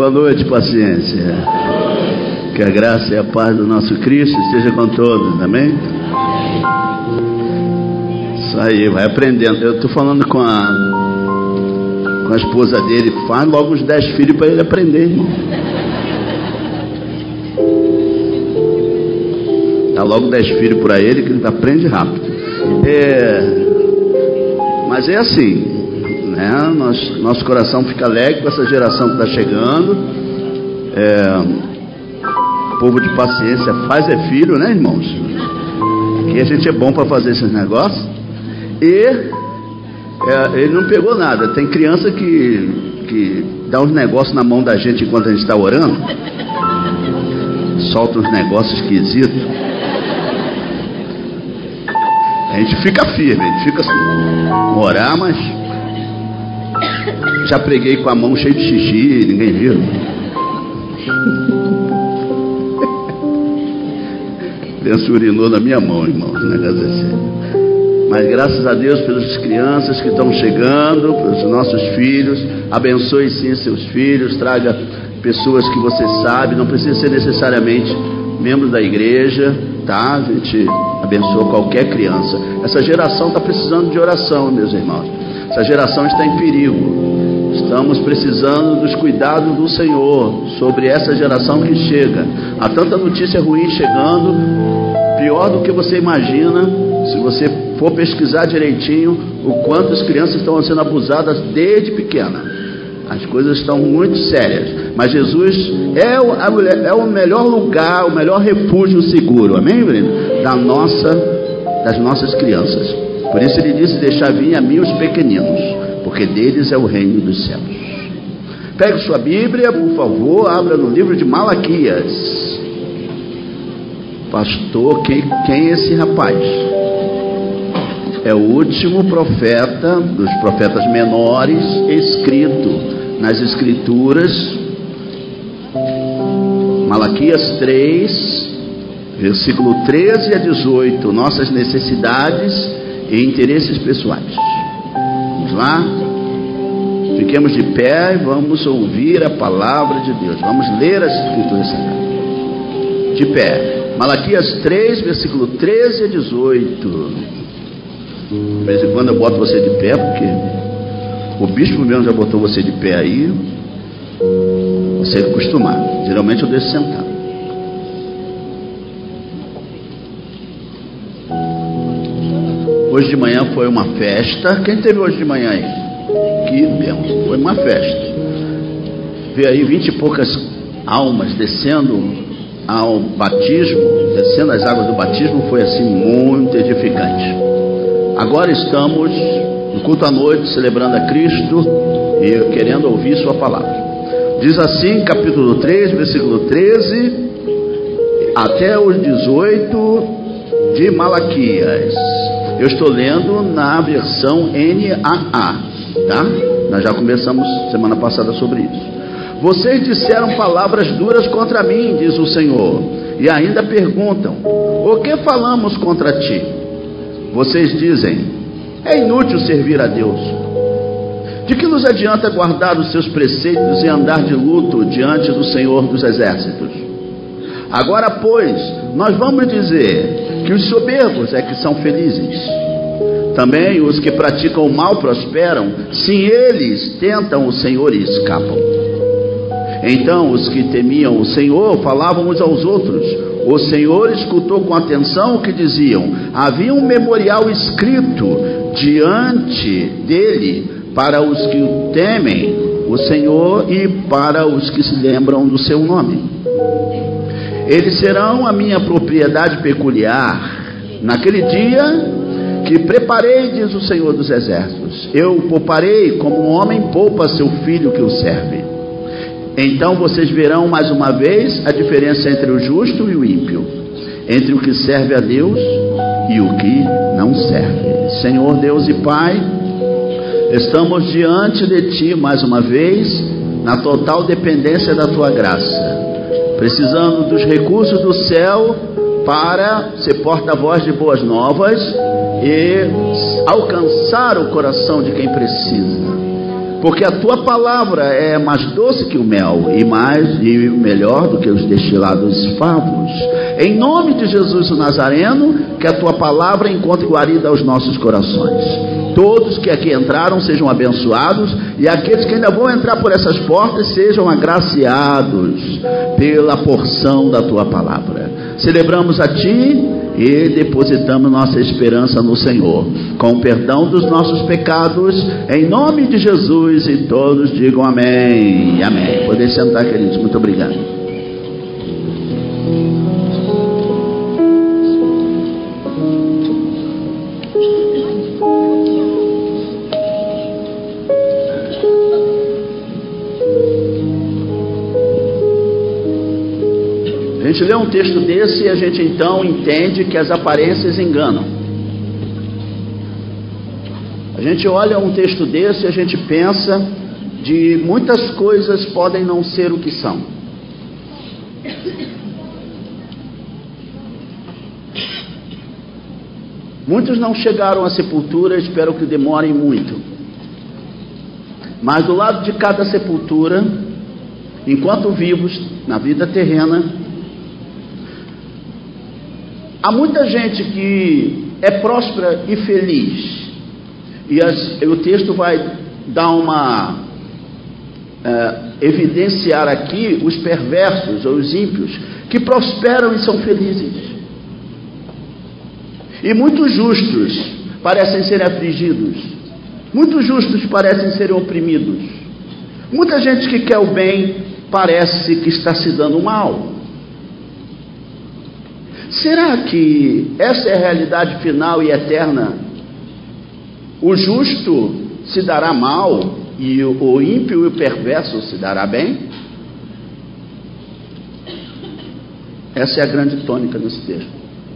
Boa noite, paciência. Que a graça e a paz do nosso Cristo esteja com todos, amém? Isso aí, vai aprendendo. Eu estou falando com a esposa dele, faz logo uns 10 filhos para ele aprender, irmão. Dá logo 10 filhos para ele que ele aprende rápido. Mas é assim, né? Nosso coração fica alegre com essa geração que está chegando. Povo de paciência faz filho, né, irmãos? Aqui a gente é bom para fazer esses negócios. Ele não pegou nada. Tem criança que dá uns negócios na mão da gente enquanto a gente está orando. Solta uns negócios esquisitos. A gente fica firme, a gente fica assim, orar, mas já preguei com a mão cheia de xixi, ninguém viu. Penso urinou na minha mão, irmão, esse negócio é sério. Mas graças a Deus pelas crianças que estão chegando, pelos nossos filhos. Abençoe sim seus filhos, traga pessoas que você sabe, não precisa ser necessariamente membro da igreja, tá? A gente abençoa qualquer criança. Essa geração está precisando de oração, meus irmãos. Essa geração está em perigo. Estamos precisando dos cuidados do Senhor sobre essa geração que chega. Há tanta notícia ruim chegando, pior do que você imagina. Se você for pesquisar direitinho o quanto as crianças estão sendo abusadas desde pequena, as coisas estão muito sérias. Mas Jesus é o melhor lugar, o melhor refúgio seguro, amém, Breno? Das nossas crianças. Por isso ele disse: deixar vir a mim os pequeninos, porque deles é o reino dos céus. Pegue sua Bíblia, por favor, abra no livro de Malaquias. Pastor, quem é esse rapaz? É o último profeta dos profetas menores escrito nas Escrituras. Malaquias 3, versículo 13 a 18. Nossas necessidades e interesses pessoais. Vamos lá? Fiquemos de pé e vamos ouvir a palavra de Deus. Vamos ler as Escrituras Sagradas. De pé. Malaquias 3, versículo 13 a 18. De vez em quando eu boto você de pé, porque o bispo mesmo já botou você de pé aí. Você é acostumado. Geralmente eu deixo sentado. Hoje de manhã foi uma festa. Quem teve hoje de manhã aí? Que bênção. Foi uma festa. Veio aí 20 e poucas almas descendo ao batismo, descendo as águas do batismo. Foi assim muito edificante. Agora estamos no culto à noite, celebrando a Cristo e querendo ouvir sua palavra. Diz assim, capítulo 3, versículo 13 até os 18 de Malaquias. Eu estou lendo na versão NAA, tá? Nós já conversamos semana passada sobre isso. Vocês disseram palavras duras contra mim, diz o Senhor, e ainda perguntam: o que falamos contra ti? Vocês dizem: é inútil servir a Deus. De que nos adianta guardar os seus preceitos e andar de luto diante do Senhor dos Exércitos? Agora, pois, nós vamos dizer que os soberbos é que são felizes. Também os que praticam o mal prosperam. Sim, eles tentam o Senhor e escapam. Então os que temiam o Senhor falavam uns aos outros. O Senhor escutou com atenção o que diziam. Havia um memorial escrito diante dele para os que o temem, o Senhor, e para os que se lembram do seu nome. Eles serão a minha propriedade peculiar. Naquele dia que preparei, diz o Senhor dos Exércitos, eu o pouparei como um homem poupa seu filho que o serve. Então vocês verão mais uma vez a diferença entre o justo e o ímpio, entre o que serve a Deus e o que não serve. Senhor Deus e Pai, estamos diante de Ti mais uma vez, na total dependência da Tua graça, precisando dos recursos do céu para ser porta-voz de boas novas e alcançar o coração de quem precisa. porque a tua palavra é mais doce que o mel e melhor do que os destilados favos. Em nome de Jesus o Nazareno, que a tua palavra encontre guarida aos nossos corações. Todos que aqui entraram sejam abençoados, e aqueles que ainda vão entrar por essas portas sejam agraciados pela porção da tua palavra. Celebramos a ti e depositamos nossa esperança no Senhor, com o perdão dos nossos pecados, em nome de Jesus, e todos digam amém. Amém. Podem sentar, queridos. Muito obrigado. A gente lê um texto desse e a gente então entende que as aparências enganam. A gente olha um texto desse e a gente pensa de muitas coisas podem não ser o que são. Muitos não chegaram à sepultura, espero que demorem muito. Mas do lado de cada sepultura, enquanto vivos na vida terrena, há muita gente que é próspera e feliz, e o texto vai dar evidenciar aqui os perversos ou os ímpios que prosperam e são felizes, e muitos justos parecem ser afligidos, muitos justos parecem ser oprimidos, muita gente que quer o bem parece que está se dando mal. Será que essa é a realidade final e eterna? O justo se dará mal e o ímpio e o perverso se dará bem? Essa é a grande tônica desse texto.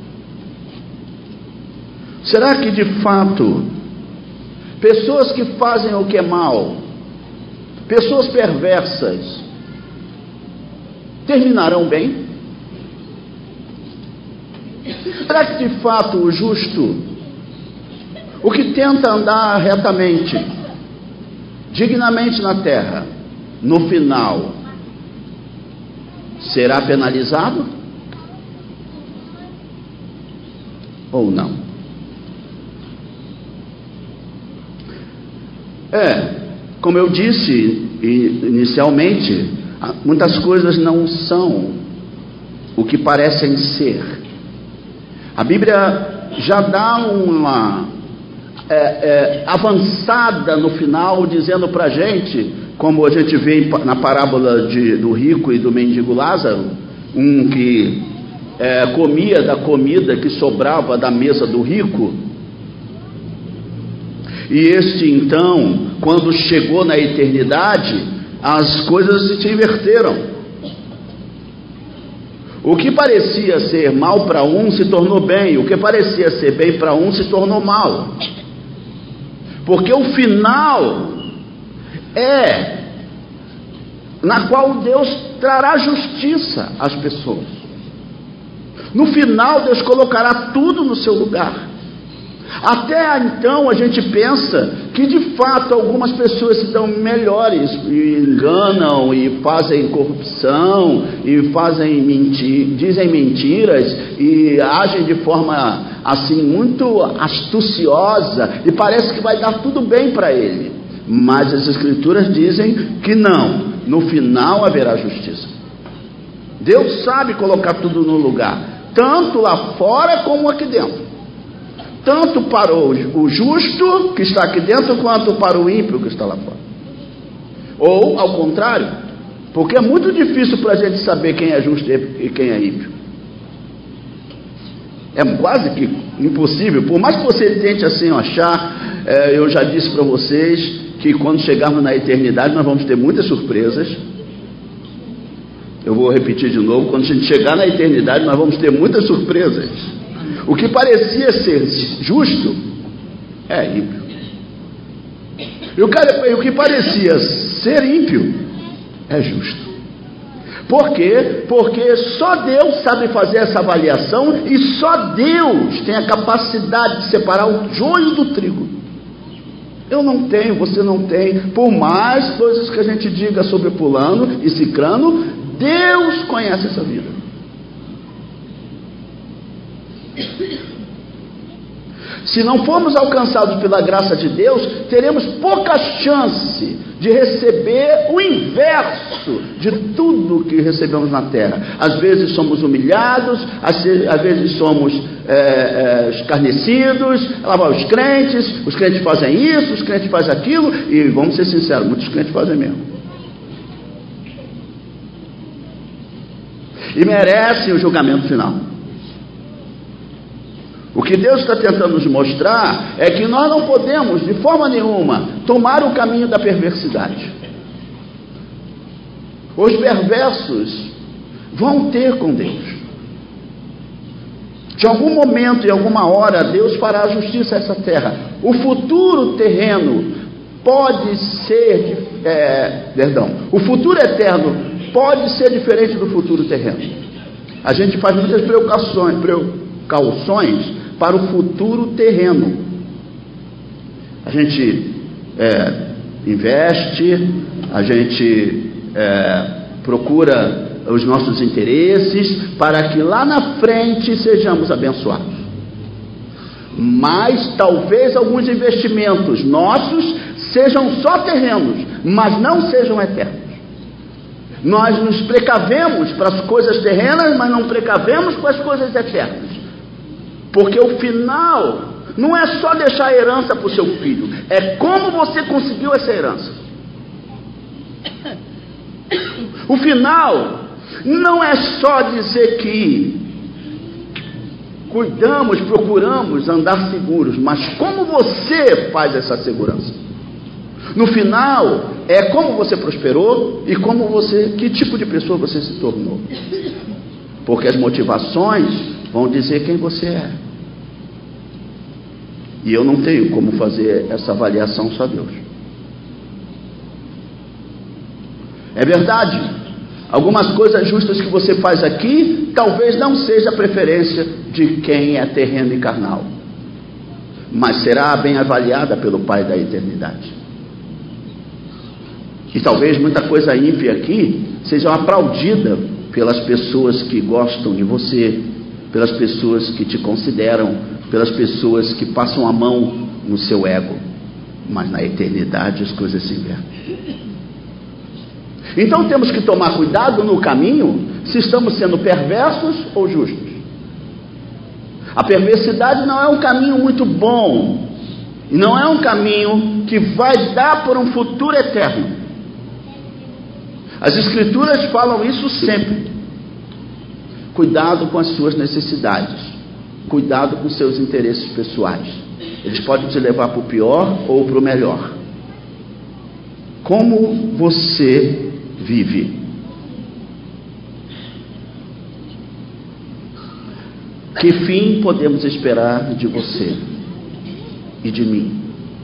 Será que de fato pessoas que fazem o que é mal, pessoas perversas, terminarão bem? Será que de fato o justo, o que tenta andar retamente, dignamente na terra, no final, será penalizado? Ou não? Como eu disse inicialmente, muitas coisas não são o que parecem ser. A Bíblia já dá uma avançada no final, dizendo para a gente, como a gente vê na parábola do rico e do mendigo Lázaro, um que comia da comida que sobrava da mesa do rico, e este então, quando chegou na eternidade, as coisas se inverteram. O que parecia ser mal para um se tornou bem, o que parecia ser bem para um se tornou mal, porque o final é na qual Deus trará justiça às pessoas. No final Deus colocará tudo no seu lugar. Até então a gente pensa que de fato algumas pessoas se dão melhores e enganam e fazem corrupção e dizem mentiras e agem de forma assim muito astuciosa e parece que vai dar tudo bem para ele. Mas as Escrituras dizem que não, no final haverá justiça. Deus sabe colocar tudo no lugar, tanto lá fora como aqui dentro. Tanto para o justo que está aqui dentro, quanto para o ímpio que está lá fora. Ou ao contrário, porque é muito difícil para a gente saber quem é justo e quem é ímpio. É quase que impossível. Por mais que você tente assim achar, eu já disse para vocês que quando chegarmos na eternidade nós vamos ter muitas surpresas. Eu vou repetir de novo: quando a gente chegar na eternidade nós vamos ter muitas surpresas. O que parecia ser justo é ímpio. E o que parecia ser ímpio é justo. Por quê? Porque só Deus sabe fazer essa avaliação e só Deus tem a capacidade de separar o joio do trigo. Eu não tenho, você não tem. Por mais coisas que a gente diga sobre fulano e cicrano, Deus conhece essa vida. Se não formos alcançados pela graça de Deus, teremos pouca chance de receber o inverso de tudo que recebemos na terra. Às vezes somos humilhados, às vezes somos escarnecidos. Lá vai os crentes fazem isso, os crentes fazem aquilo, e vamos ser sinceros, muitos crentes fazem mesmo. E merecem o julgamento final. O que Deus está tentando nos mostrar é que nós não podemos, de forma nenhuma, tomar o caminho da perversidade. Os perversos vão ter com Deus. De algum momento, em alguma hora, Deus fará justiça a essa terra. O futuro terreno pode ser, o futuro eterno pode ser diferente do futuro terreno. A gente faz muitas precauções para o futuro terreno. A gente investe, a gente procura os nossos interesses para que lá na frente sejamos abençoados. Mas talvez alguns investimentos nossos sejam só terrenos, mas não sejam eternos. Nós nos precavemos para as coisas terrenas, mas não precavemos para as coisas eternas. Porque o final não é só deixar a herança para o seu filho, é como você conseguiu essa herança. O final não é só dizer que cuidamos, procuramos andar seguros, mas como você faz essa segurança. No final é como você prosperou e que tipo de pessoa você se tornou. Porque as motivações vão dizer quem você é. E eu não tenho como fazer essa avaliação, só Deus. É verdade, algumas coisas justas que você faz aqui, talvez não seja a preferência de quem é terreno e carnal, mas será bem avaliada pelo Pai da eternidade. E talvez muita coisa ímpia aqui seja aplaudida pelas pessoas que gostam de você, pelas pessoas que te consideram, pelas pessoas que passam a mão no seu ego. Mas na eternidade as coisas se invertem. Então temos que tomar cuidado no caminho, se estamos sendo perversos ou justos. A perversidade não é um caminho muito bom, e não é um caminho que vai dar por um futuro eterno. As Escrituras falam isso sempre. Cuidado com as suas necessidades, cuidado com seus interesses pessoais. Eles podem te levar para o pior ou para o melhor. Como você vive? Que fim podemos esperar de você e de mim?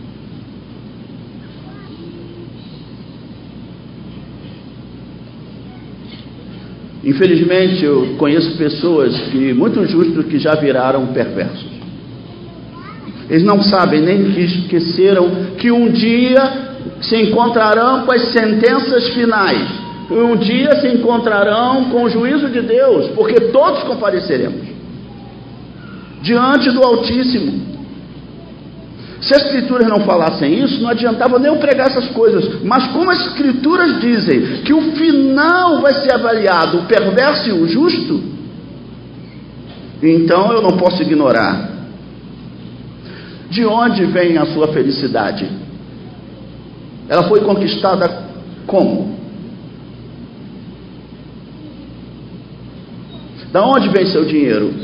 Infelizmente, eu conheço pessoas muito justas que já viraram perversos. Eles não sabem nem que esqueceram que um dia se encontrarão com as sentenças finais. Um dia se encontrarão com o juízo de Deus, porque todos compareceremos diante do Altíssimo. Se as Escrituras não falassem isso, não adiantava nem eu pregar essas coisas. Mas como as Escrituras dizem que o final vai ser avaliado, o perverso e o justo, então eu não posso ignorar. De onde vem a sua felicidade? Ela foi conquistada como? Da onde vem seu dinheiro?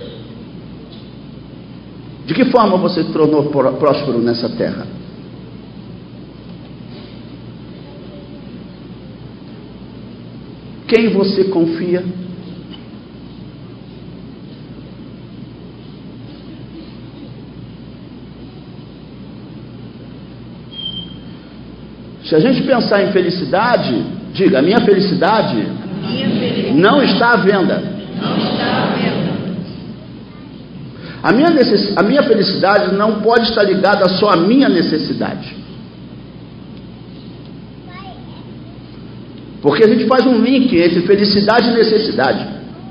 De que forma você se tornou próspero nessa terra? Quem você confia? Se a gente pensar em felicidade, diga, a minha felicidade não está à venda. A minha felicidade não pode estar ligada só à minha necessidade. Porque a gente faz um link entre felicidade e necessidade.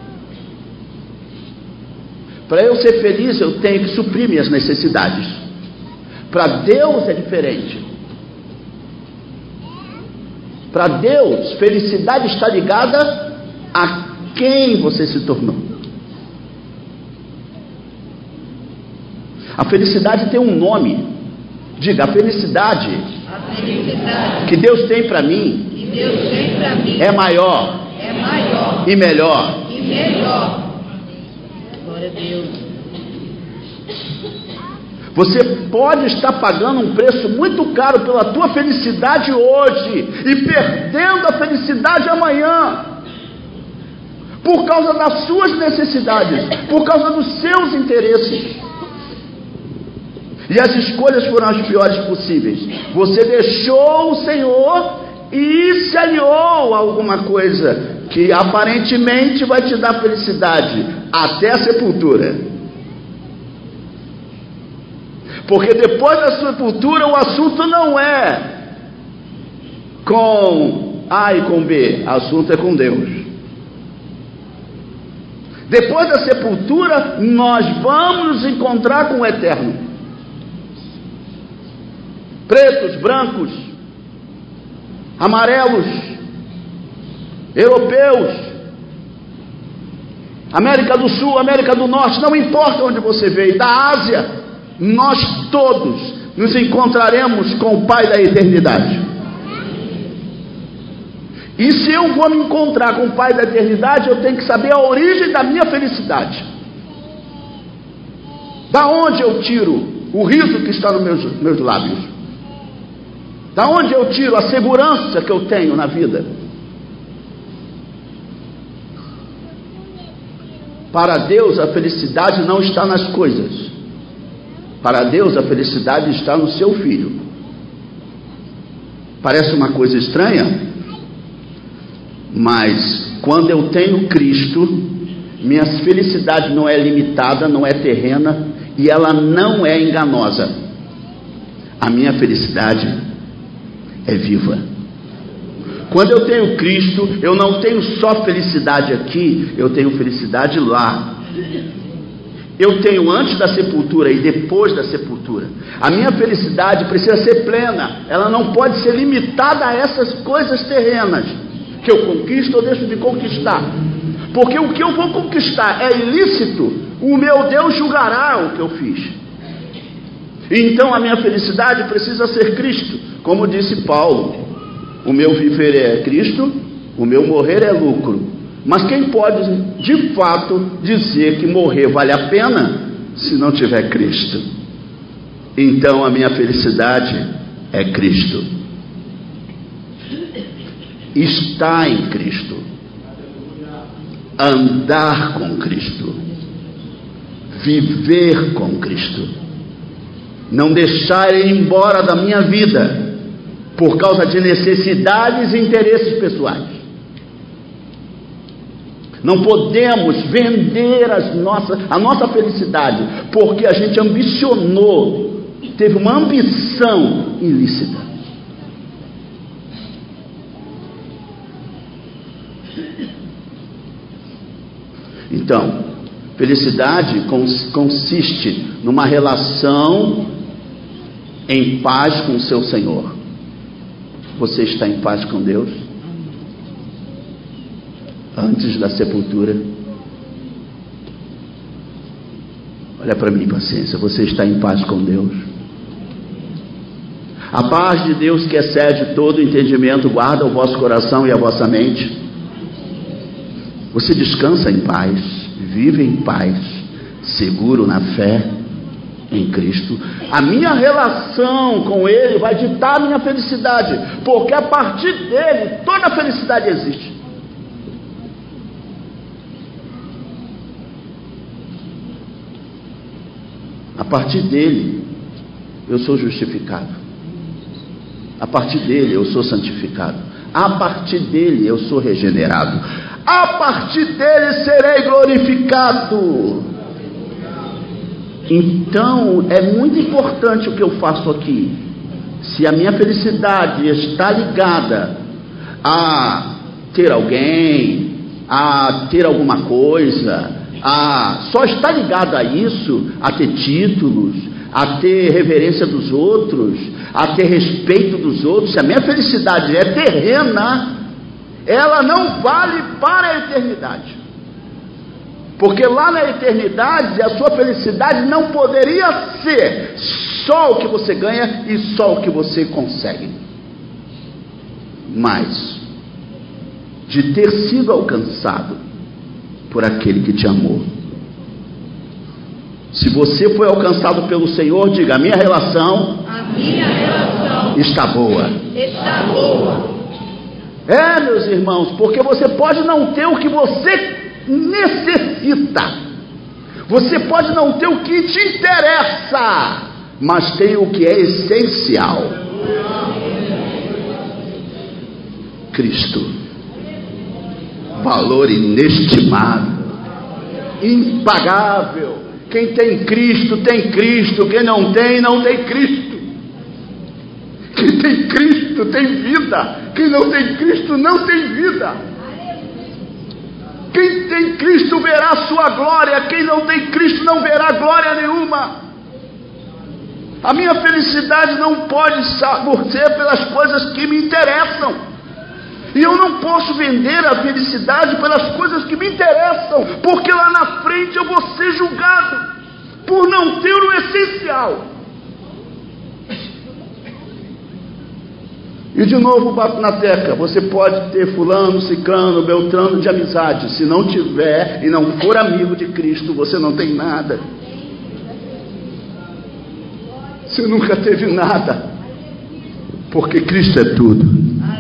Para eu ser feliz, eu tenho que suprir minhas necessidades. Para Deus é diferente. Para Deus, felicidade está ligada a quem você se tornou. A felicidade tem um nome. Diga, a felicidade que Deus tem para mim, é maior, e melhor. Glória a Deus. Você pode estar pagando um preço muito caro pela tua felicidade hoje e perdendo a felicidade amanhã, por causa das suas necessidades, por causa dos seus interesses. E as escolhas foram as piores possíveis. Você deixou o Senhor e se aliou a alguma coisa que aparentemente vai te dar felicidade até a sepultura. Porque depois da sepultura o assunto não é com A e com B, o assunto é com Deus. Depois da sepultura nós vamos nos encontrar com o Eterno. Pretos, brancos, amarelos, europeus, América do Sul, América do Norte, não importa onde você veio, da Ásia, nós todos nos encontraremos com o Pai da eternidade. E se eu vou me encontrar com o Pai da eternidade, eu tenho que saber a origem da minha felicidade. Da onde eu tiro o riso que está nos meus lábios? Da onde eu tiro a segurança que eu tenho na vida? Para Deus a felicidade não está nas coisas. Para Deus a felicidade está no seu Filho. Parece uma coisa estranha, mas quando eu tenho Cristo, minha felicidade não é limitada, não é terrena e ela não é enganosa. A minha felicidade é viva. Quando eu tenho Cristo, eu não tenho só felicidade aqui, eu tenho felicidade lá. Eu tenho antes da sepultura e depois da sepultura. A minha felicidade precisa ser plena. Ela não pode ser limitada a essas coisas terrenas que eu conquisto ou deixo de conquistar. Porque o que eu vou conquistar é ilícito, o meu Deus julgará o que eu fiz. Então a minha felicidade precisa ser Cristo. Como disse Paulo, o meu viver é Cristo, o meu morrer é lucro. Mas quem pode de fato dizer que morrer vale a pena se não tiver Cristo? Então a minha felicidade é Cristo. Estar em Cristo, andar com Cristo, viver com Cristo, não deixar Ele embora da minha vida por causa de necessidades e interesses pessoais. Não podemos vender a nossa felicidade porque a gente ambicionou, teve uma ambição ilícita. Então, felicidade consiste numa relação em paz com o seu Senhor. Você está em paz com Deus? Antes da sepultura? Olha para mim, paciência. Você está em paz com Deus? A paz de Deus que excede todo entendimento guarda o vosso coração e a vossa mente. Você descansa em paz, vive em paz, seguro na fé em Cristo. A minha relação com Ele vai ditar a minha felicidade, porque a partir dele toda a felicidade existe. A partir dele eu sou justificado. A partir dele eu sou santificado. A partir dele eu sou regenerado. A partir dele serei glorificado. Então, é muito importante o que eu faço aqui. Se a minha felicidade está ligada a ter alguém, a ter alguma coisa, só está ligada a isso, a ter títulos, a ter reverência dos outros, a ter respeito dos outros, se a minha felicidade é terrena, ela não vale para a eternidade. Porque lá na eternidade, a sua felicidade não poderia ser só o que você ganha e só o que você consegue. Mas, de ter sido alcançado por aquele que te amou. Se você foi alcançado pelo Senhor, diga: a minha relação está boa. Está boa. Meus irmãos, porque você pode não ter o que você necessita, você pode não ter o que te interessa, mas tem o que é essencial: Cristo. Valor inestimável, impagável. Quem tem Cristo, tem Cristo. Quem não tem, não tem Cristo. Quem tem Cristo, tem vida. Quem não tem Cristo, não tem vida. Quem tem Cristo verá a sua glória. Quem não tem Cristo não verá glória nenhuma. A minha felicidade não pode ser pelas coisas que me interessam. E eu não posso vender a felicidade pelas coisas que me interessam, porque lá na frente eu vou ser julgado por não ter o essencial. E de novo bato na tecla: você pode ter fulano, ciclano, beltrano de amizade. Se não tiver e não for amigo de Cristo, você não tem nada. Você nunca teve nada, porque Cristo é tudo.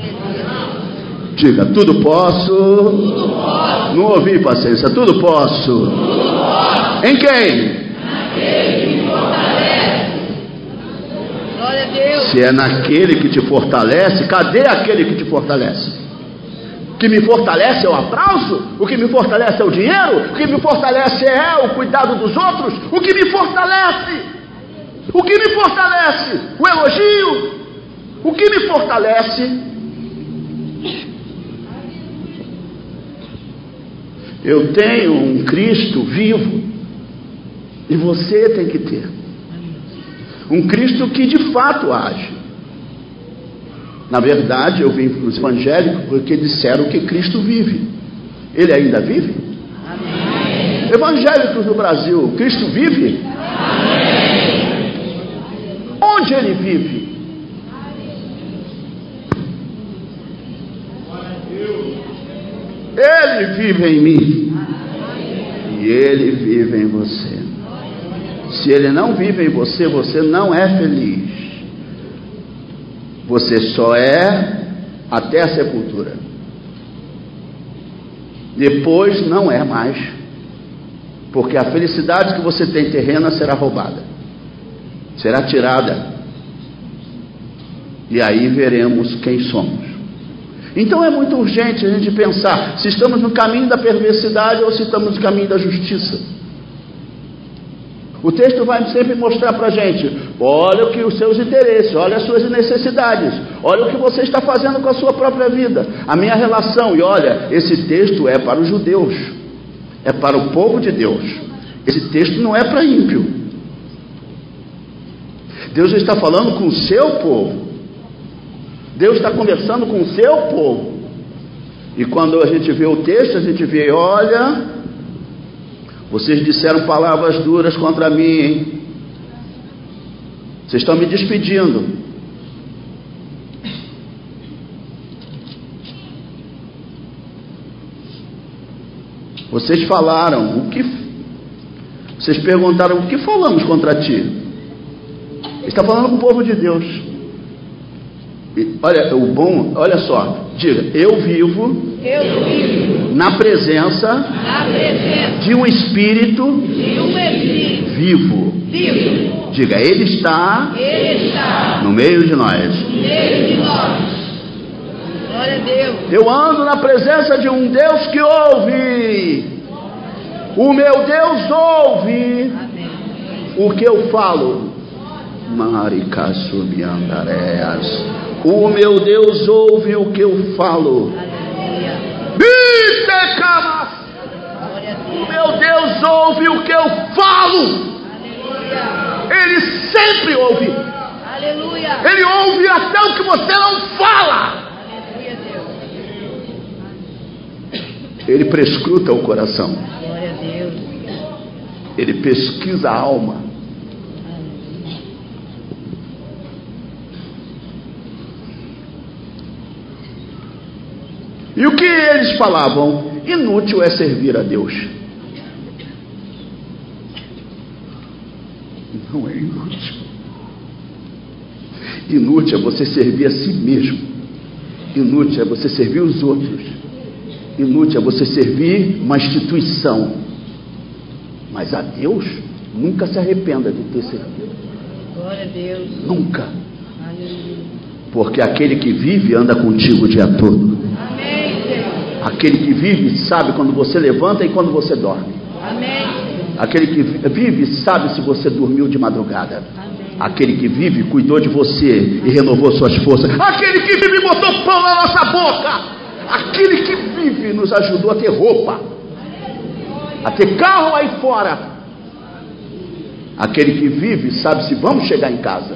Diga: tudo posso. Tudo posso. Não ouvi, paciência. Tudo posso. Tudo posso. Em quem? Naquele que me fortalece. Glória a Deus. Se é naquele que te fortalece, cadê aquele que te fortalece? O que me fortalece é o aplauso? O que me fortalece é o dinheiro? O que me fortalece é o cuidado dos outros? O que me fortalece? O que me fortalece? O elogio? O que me fortalece? Eu tenho um Cristo vivo, e você tem que ter um Cristo que de fato age. Na verdade, eu vim para os evangélicos porque disseram que Cristo vive. Ele ainda vive? Amém. Evangélicos no Brasil, Cristo vive? Amém. Onde ele vive? Ele vive em mim e ele vive em você. Se ele não vive em você, você não é feliz. Você só é até a sepultura. Depois não é mais, porque a felicidade que você tem terrena será roubada, será tirada, e aí veremos quem somos. Então é muito urgente a gente pensar se estamos no caminho da perversidade ou se estamos no caminho da justiça. O texto vai sempre mostrar para a gente: olha o que os seus interesses, olha as suas necessidades, olha o que você está fazendo com a sua própria vida, a minha relação. E olha, esse texto é para os judeus, é para o povo de Deus. Esse texto não é para ímpio. Deus está falando com o seu povo. Deus está conversando com o seu povo. E quando a gente vê o texto, a gente vê: olha, vocês disseram palavras duras contra mim, hein? Vocês estão me despedindo. Vocês falaram o que? Vocês perguntaram: o que falamos contra ti? Ele está falando com o povo de Deus. E olha, olha só, diga: eu vivo na presença de um Espírito vivo. Diga: Ele está no meio de nós. Glória a Deus. Eu ando na presença de um Deus que ouve. O meu Deus ouve. Amém. o que eu falo. Maricasubiandaréas. O meu Deus ouve o que eu falo. O meu Deus ouve o que eu falo. Ele sempre ouve. Ele ouve até o que você não fala. Ele prescruta o coração. Ele pesquisa a alma. E o que eles falavam? Inútil é servir a Deus. Não é inútil. Inútil é você servir a si mesmo. Inútil é você servir os outros. Inútil é você servir uma instituição. Mas a Deus, nunca se arrependa de ter servido. Glória a Deus. Nunca. Aleluia. Porque aquele que vive anda contigo o dia todo. Amém, Senhor. Aquele que vive sabe quando você levanta e quando você dorme. Amém. Aquele que vive sabe se você dormiu de madrugada. Amém. Aquele que vive cuidou de você e renovou suas forças. Aquele que vive botou pão na nossa boca. Aquele que vive nos ajudou a ter roupa, a ter carro aí fora. Aquele que vive sabe se vamos chegar em casa.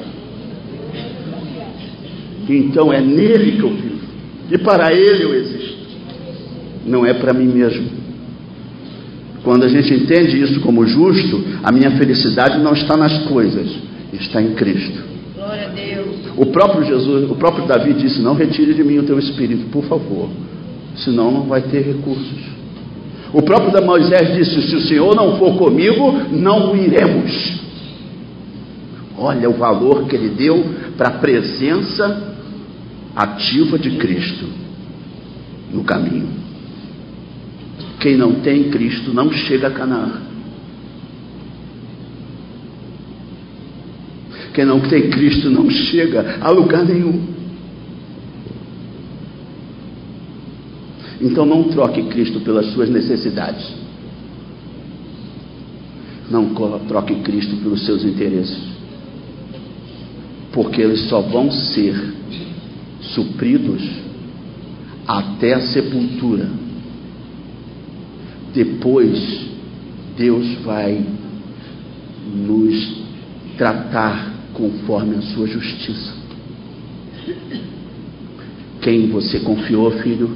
Então é nele que eu vivo e para ele eu existo. Não é para mim mesmo. Quando a gente entende isso como justo, a minha felicidade não está nas coisas, está em Cristo. Glória a Deus. O próprio Davi disse: não retire de mim o teu espírito, por favor, senão não vai ter recursos. O próprio Moisés disse: se o Senhor não for comigo, não iremos. Olha o valor que ele deu para a presença ativa de Cristo no caminho. Quem não tem Cristo não chega a Canaã. Quem não tem Cristo não chega a lugar nenhum. Então não troque Cristo pelas suas necessidades. Não troque Cristo pelos seus interesses. Porque eles só vão ser supridos até a sepultura. Depois, Deus vai nos tratar conforme a sua justiça. Quem você confiou, filho?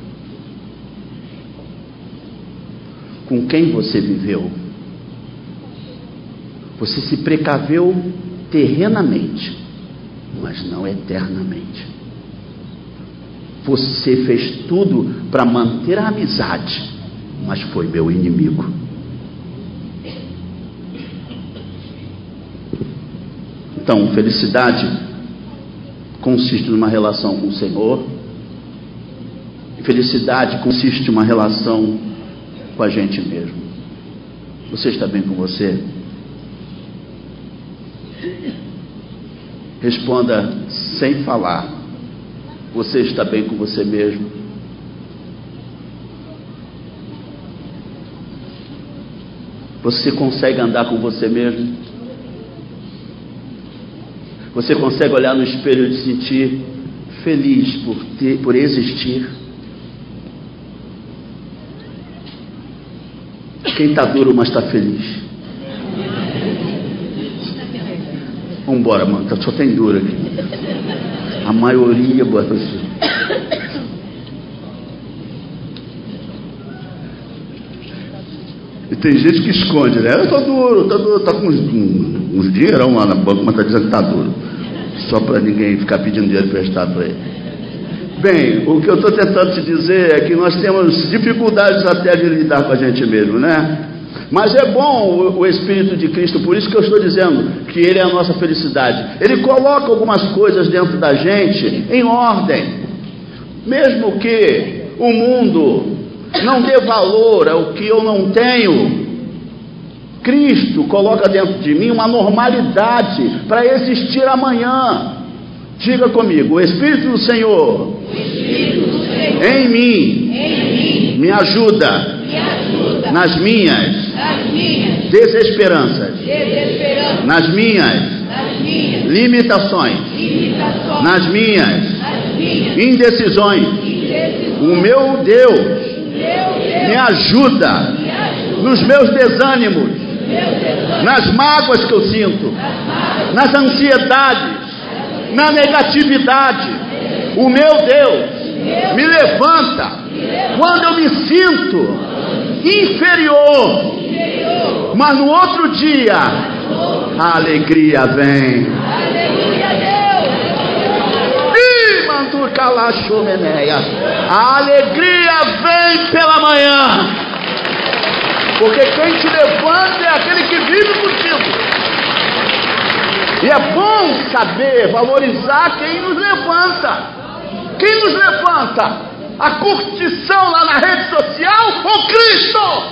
Com quem você viveu? Você se precaveu terrenamente, mas não eternamente. Você fez tudo para manter a amizade, mas foi meu inimigo. Então, felicidade consiste numa relação com o Senhor. Felicidade consiste numa relação com a gente mesmo. Você está bem com você? Responda sem falar. Você está bem com você mesmo? Você consegue andar com você mesmo? Você consegue olhar no espelho e se sentir feliz por existir? Quem está duro, mas está feliz? Vamos embora, mano. Só tem duro aqui. A maioria bota assim. E tem gente que esconde, né? Eu tô duro, tá com uns dinheirão lá na banca, mas tá dizendo que tá duro. Só para ninguém ficar pedindo dinheiro emprestado para ele. Bem, o que eu estou tentando te dizer é que nós temos dificuldades até de lidar com a gente mesmo, né? Mas é bom o Espírito de Cristo, por isso que eu estou dizendo que Ele é a nossa felicidade. Ele coloca algumas coisas dentro da gente em ordem. Mesmo que o mundo não dê valor ao que eu não tenho, Cristo coloca dentro de mim uma normalidade para existir amanhã. Diga comigo: o Espírito do Senhor, em mim, me ajuda nas minhas desesperanças. nas minhas limitações, nas minhas indecisões. O meu Deus me ajuda nos meus desânimos, nas mágoas que eu sinto, nas ansiedades, na negatividade. O meu Deus me levanta quando eu me sinto inferior, mas no outro dia a alegria vem. A alegria vem pela manhã, porque quem te levanta é aquele que vive contigo. E é bom saber valorizar quem nos levanta. Quem nos levanta? A curtição lá na rede social ou Cristo?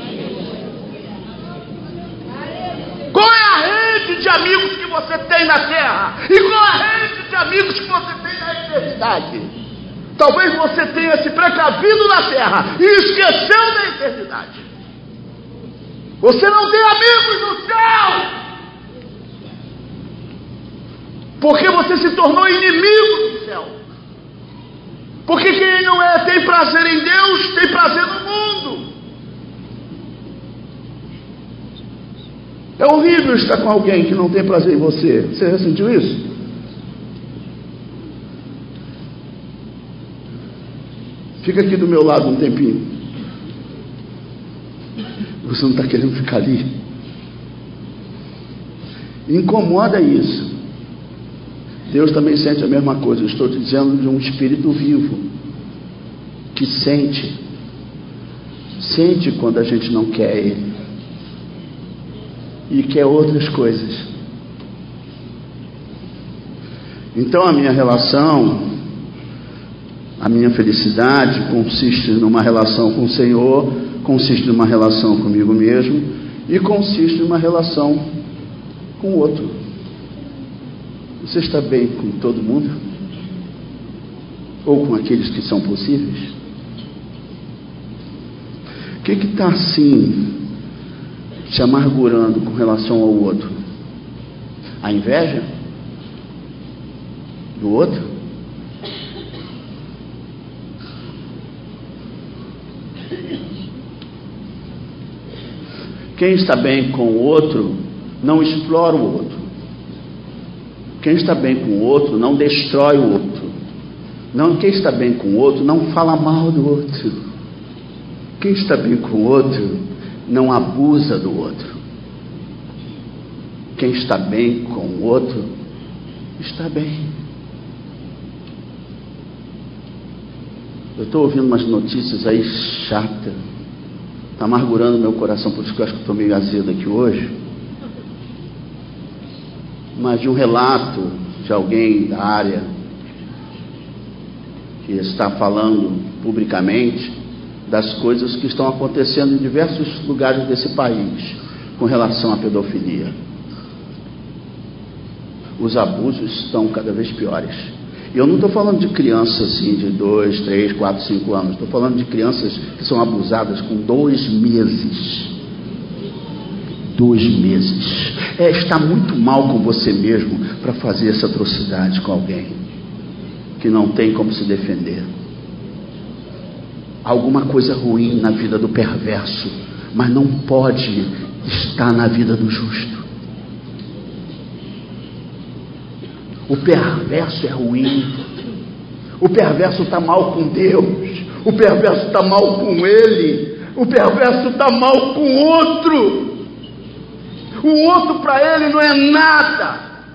Qual é a rede de amigos que você tem na terra? E qual é a rede de amigos que você tem na eternidade? Talvez você tenha se precavido na terra e esqueceu da eternidade. Você não tem amigos no céu, porque você se tornou inimigo do céu. Porque quem não tem prazer em Deus, tem prazer no mundo. É horrível estar com alguém que não tem prazer em você. Você já sentiu isso? Fica aqui do meu lado um tempinho. Você não está querendo ficar ali. Incomoda isso. Deus também sente a mesma coisa. Eu estou dizendo de um espírito vivo que sente quando a gente não quer Ele e quer outras coisas. Então a minha relação, a minha felicidade consiste numa relação com o Senhor, consiste numa relação comigo mesmo e consiste numa relação com o outro. Você está bem com todo mundo? Ou com aqueles que são possíveis? O que está assim te amargurando com relação ao outro? A inveja do outro? Quem está bem com o outro não explora o outro. Quem está bem com o outro não destrói o outro. Quem está bem com o outro não fala mal do outro. Quem está bem com o outro não abusa do outro. Quem está bem com o outro está bem. Eu estou ouvindo umas notícias aí chatas. Está amargurando meu coração, por isso que eu acho que estou meio azedo aqui hoje. Mas de um relato de alguém da área que está falando publicamente das coisas que estão acontecendo em diversos lugares desse país com relação à pedofilia. Os abusos estão cada vez piores. E eu não estou falando de crianças assim de 2, 3, 4, 5 anos. Estou falando de crianças que são abusadas com 2 meses. 2 meses. Está muito mal com você mesmo para fazer essa atrocidade com alguém que não tem como se defender. Alguma coisa ruim na vida do perverso, mas não pode estar na vida do justo. O perverso é ruim. O perverso está mal com Deus. O perverso está mal com ele. O perverso está mal com o outro. O outro para ele não é nada.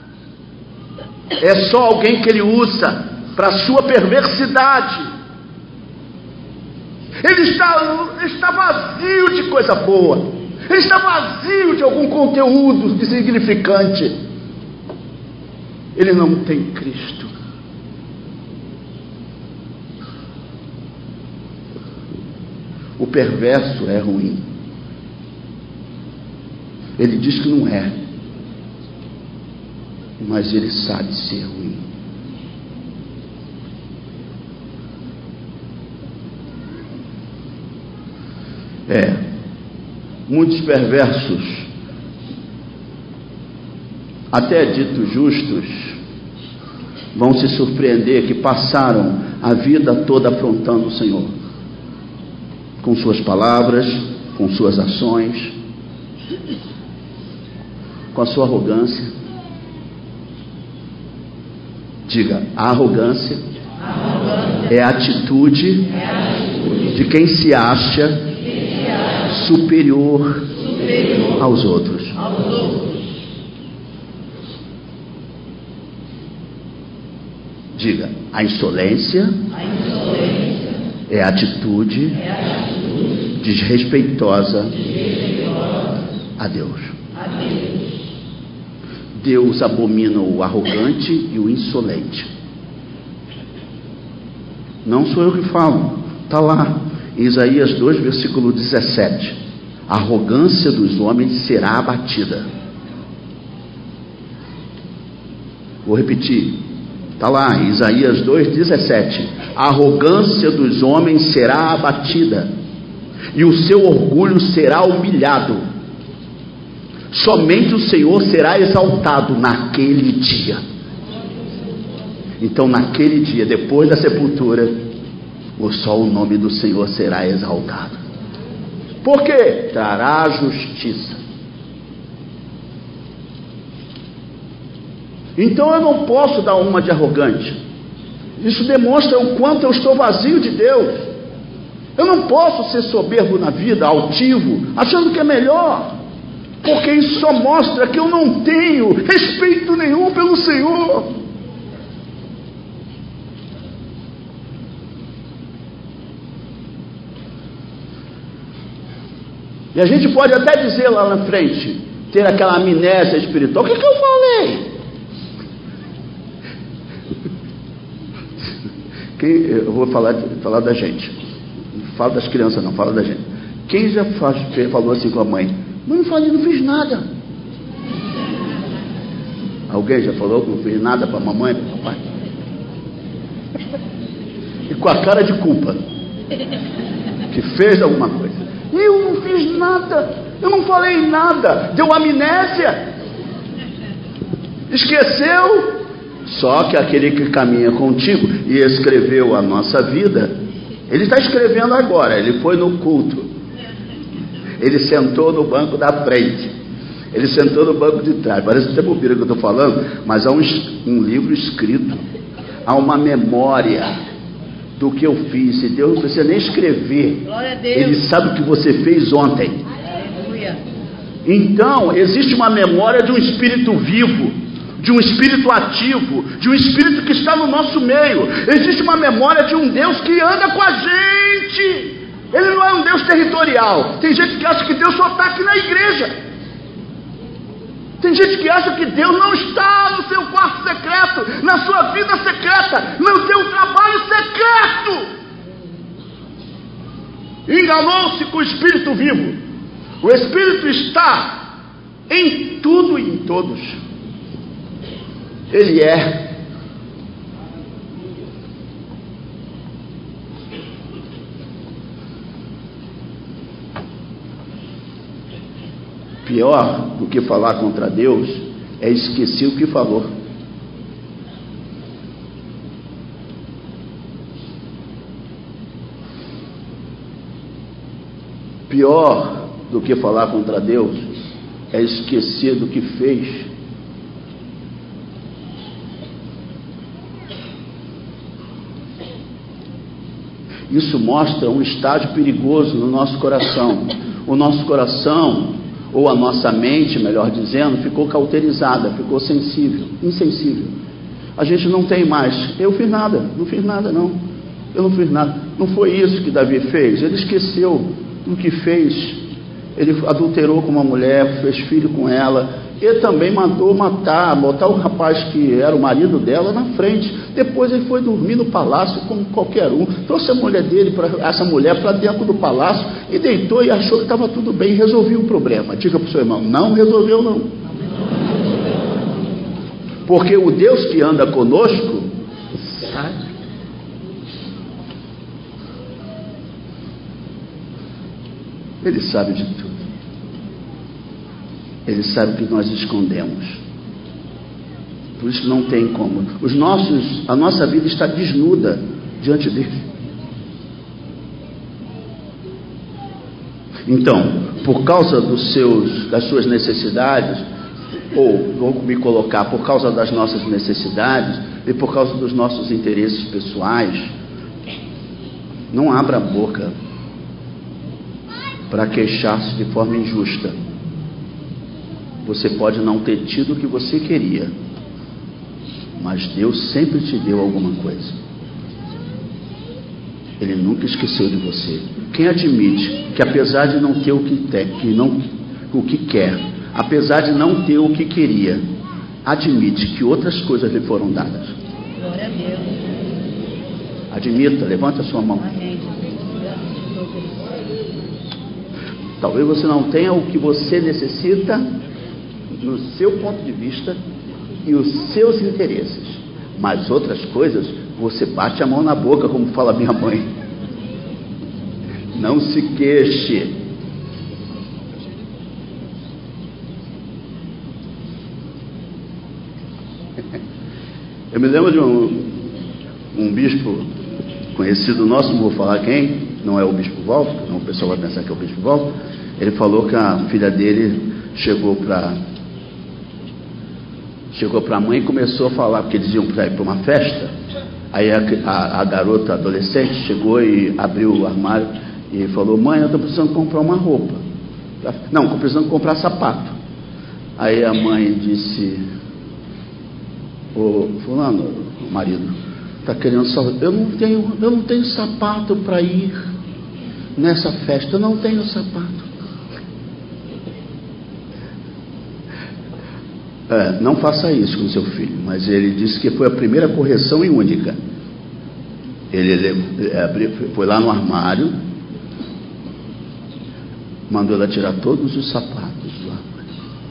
É só alguém que ele usa para a sua perversidade. Ele está vazio de coisa boa. Ele está vazio de algum conteúdo insignificante. Ele não tem Cristo. O perverso é ruim. Ele diz que não é, mas ele sabe ser ruim. Muitos perversos até ditos justos, vão se surpreender que passaram a vida toda afrontando o Senhor, com suas palavras, com suas ações, com a sua arrogância. Diga, a arrogância é a atitude de quem se acha superior aos outros. Diga, a insolência é a atitude desrespeitosa a Deus. Deus abomina o arrogante e o insolente. Não sou eu que falo, está lá em Isaías 2, versículo 17. A arrogância dos homens será abatida. Vou repetir, está lá em Isaías 2,17. A arrogância dos homens será abatida, e o seu orgulho será humilhado. Somente o Senhor será exaltado naquele dia. Então, naquele dia, depois da sepultura, só o nome do Senhor será exaltado. Por quê? Trará justiça. Então eu não posso dar uma de arrogante. Isso demonstra o quanto eu estou vazio de Deus. Eu não posso ser soberbo na vida, altivo, achando que é melhor, porque isso só mostra que eu não tenho respeito nenhum pelo Senhor. E a gente pode até dizer lá na frente, ter aquela amnésia espiritual. O que eu falei? Eu vou falar da gente. Não falo das crianças não, falo da gente. Quem já falou assim com a mãe? Não falei, não fiz nada. Alguém já falou que não fiz nada para a mamãe, para o papai? E com a cara de culpa, que fez alguma coisa. Eu não fiz nada, eu não falei nada. Deu amnésia, esqueceu. Só que aquele que caminha contigo e escreveu a nossa vida, ele está escrevendo agora. Ele foi no culto, ele sentou no banco da frente, ele sentou no banco de trás. Parece até bobeira que eu estou falando, mas há um livro escrito, há uma memória do que eu fiz. E Deus não precisa nem escrever, Ele sabe o que você fez ontem. Aleluia. Então existe uma memória de um espírito vivo, de um espírito ativo, de um espírito que está no nosso meio. Existe uma memória de um Deus que anda com a gente. Ele não é um Deus territorial. Tem gente que acha que Deus só está aqui na igreja. Tem gente que acha que Deus não está no seu quarto secreto, na sua vida secreta, no seu trabalho secreto. Enganou-se com o Espírito vivo. O Espírito está em tudo e em todos. Ele é. Pior do que falar contra Deus é esquecer o que falou. Pior do que falar contra Deus é esquecer do que fez. Isso mostra um estágio perigoso no nosso coração. O nosso coração, ou a nossa mente, melhor dizendo, ficou cauterizada, ficou insensível. A gente não tem mais. Eu fiz nada, não fiz nada não. Eu não fiz nada. Não foi isso que Davi fez. Ele esqueceu do que fez. Ele adulterou com uma mulher, fez filho com ela. Ele também mandou botar o rapaz que era o marido dela na frente. Depois ele foi dormir no palácio como qualquer um. Trouxe essa mulher para dentro do palácio e deitou e achou que estava tudo bem, resolveu o problema. Diga para o seu irmão, não resolveu não. Porque o Deus que anda conosco sabe. Ele sabe de tudo. Ele sabe o que nós escondemos. Por isso não tem como. A nossa vida está desnuda diante dele. Então, por causa das suas necessidades, ou vou me colocar, por causa das nossas necessidades e por causa dos nossos interesses pessoais, não abra a boca para queixar-se de forma injusta. Você pode não ter tido o que você queria, mas Deus sempre te deu alguma coisa. Ele nunca esqueceu de você. Quem admite que apesar de não ter o que quer, apesar de não ter o que queria, admite que outras coisas lhe foram dadas? Glória a Deus. Admita, levanta a sua mão. Amém. Talvez você não tenha o que você necessita no seu ponto de vista e os seus interesses, mas outras coisas você bate a mão na boca, como fala minha mãe. Não se queixe. Eu me lembro de um bispo conhecido nosso, não vou falar quem, não é o bispo Val, não, o pessoal vai pensar que é o bispo Val. Ele falou que a filha dele chegou para a mãe e começou a falar, porque eles iam para ir para uma festa. Aí a garota adolescente chegou e abriu o armário e falou: mãe, eu estou precisando comprar uma roupa. Não, estou precisando comprar sapato. Aí a mãe disse: ô fulano, o marido, está querendo só, eu não tenho sapato para ir nessa festa, eu não tenho sapato. Não faça isso com seu filho, mas ele disse que foi a primeira correção e única. Ele foi lá no armário, mandou ela tirar todos os sapatos do armário.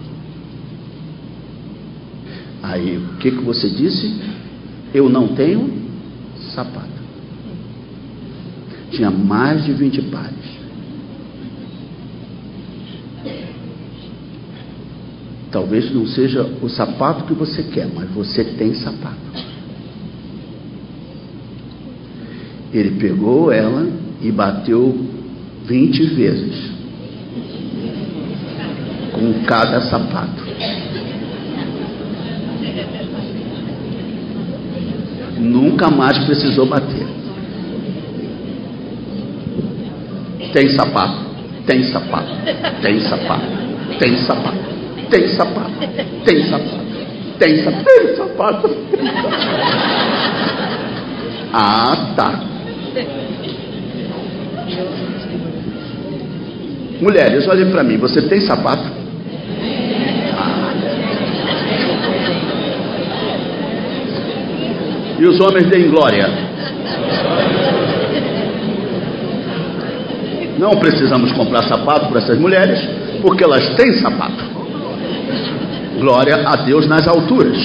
Aí, o que você disse? Eu não tenho sapato. Tinha mais de 20 pares. Talvez não seja o sapato que você quer, mas você tem sapato. Ele pegou ela e bateu 20 vezes com cada sapato. Nunca mais precisou bater. Tem sapato, tem sapato, tem sapato, tem sapato, tem sapato, tem sapato, tem sapato, tem sapato. Ah, tá. Mulheres, olhem para mim, você tem sapato? E os homens deem glória. Não precisamos comprar sapato para essas mulheres, porque elas têm sapato. Glória a Deus nas alturas.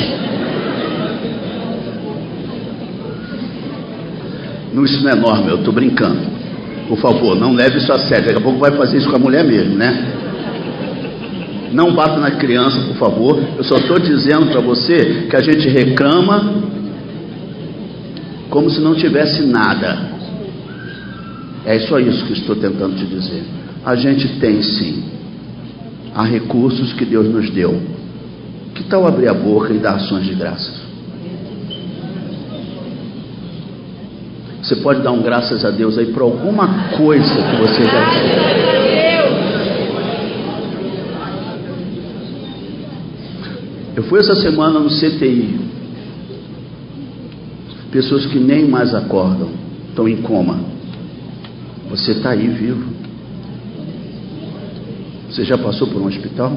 Não, isso não é norma, eu estou brincando. Por favor, não leve isso a sério. Daqui a pouco vai fazer isso com a mulher mesmo, né? Não bata na criança, por favor. Eu só estou dizendo para você que a gente reclama como se não tivesse nada. É só isso que estou tentando te dizer. A gente tem sim. Há recursos que Deus nos deu. Que tal abrir a boca e dar ações de graças? Você pode dar um graças a Deus aí por alguma coisa que você já fez. Eu fui essa semana no CTI. Pessoas que nem mais acordam, estão em coma. Você está aí vivo. Você já passou por um hospital?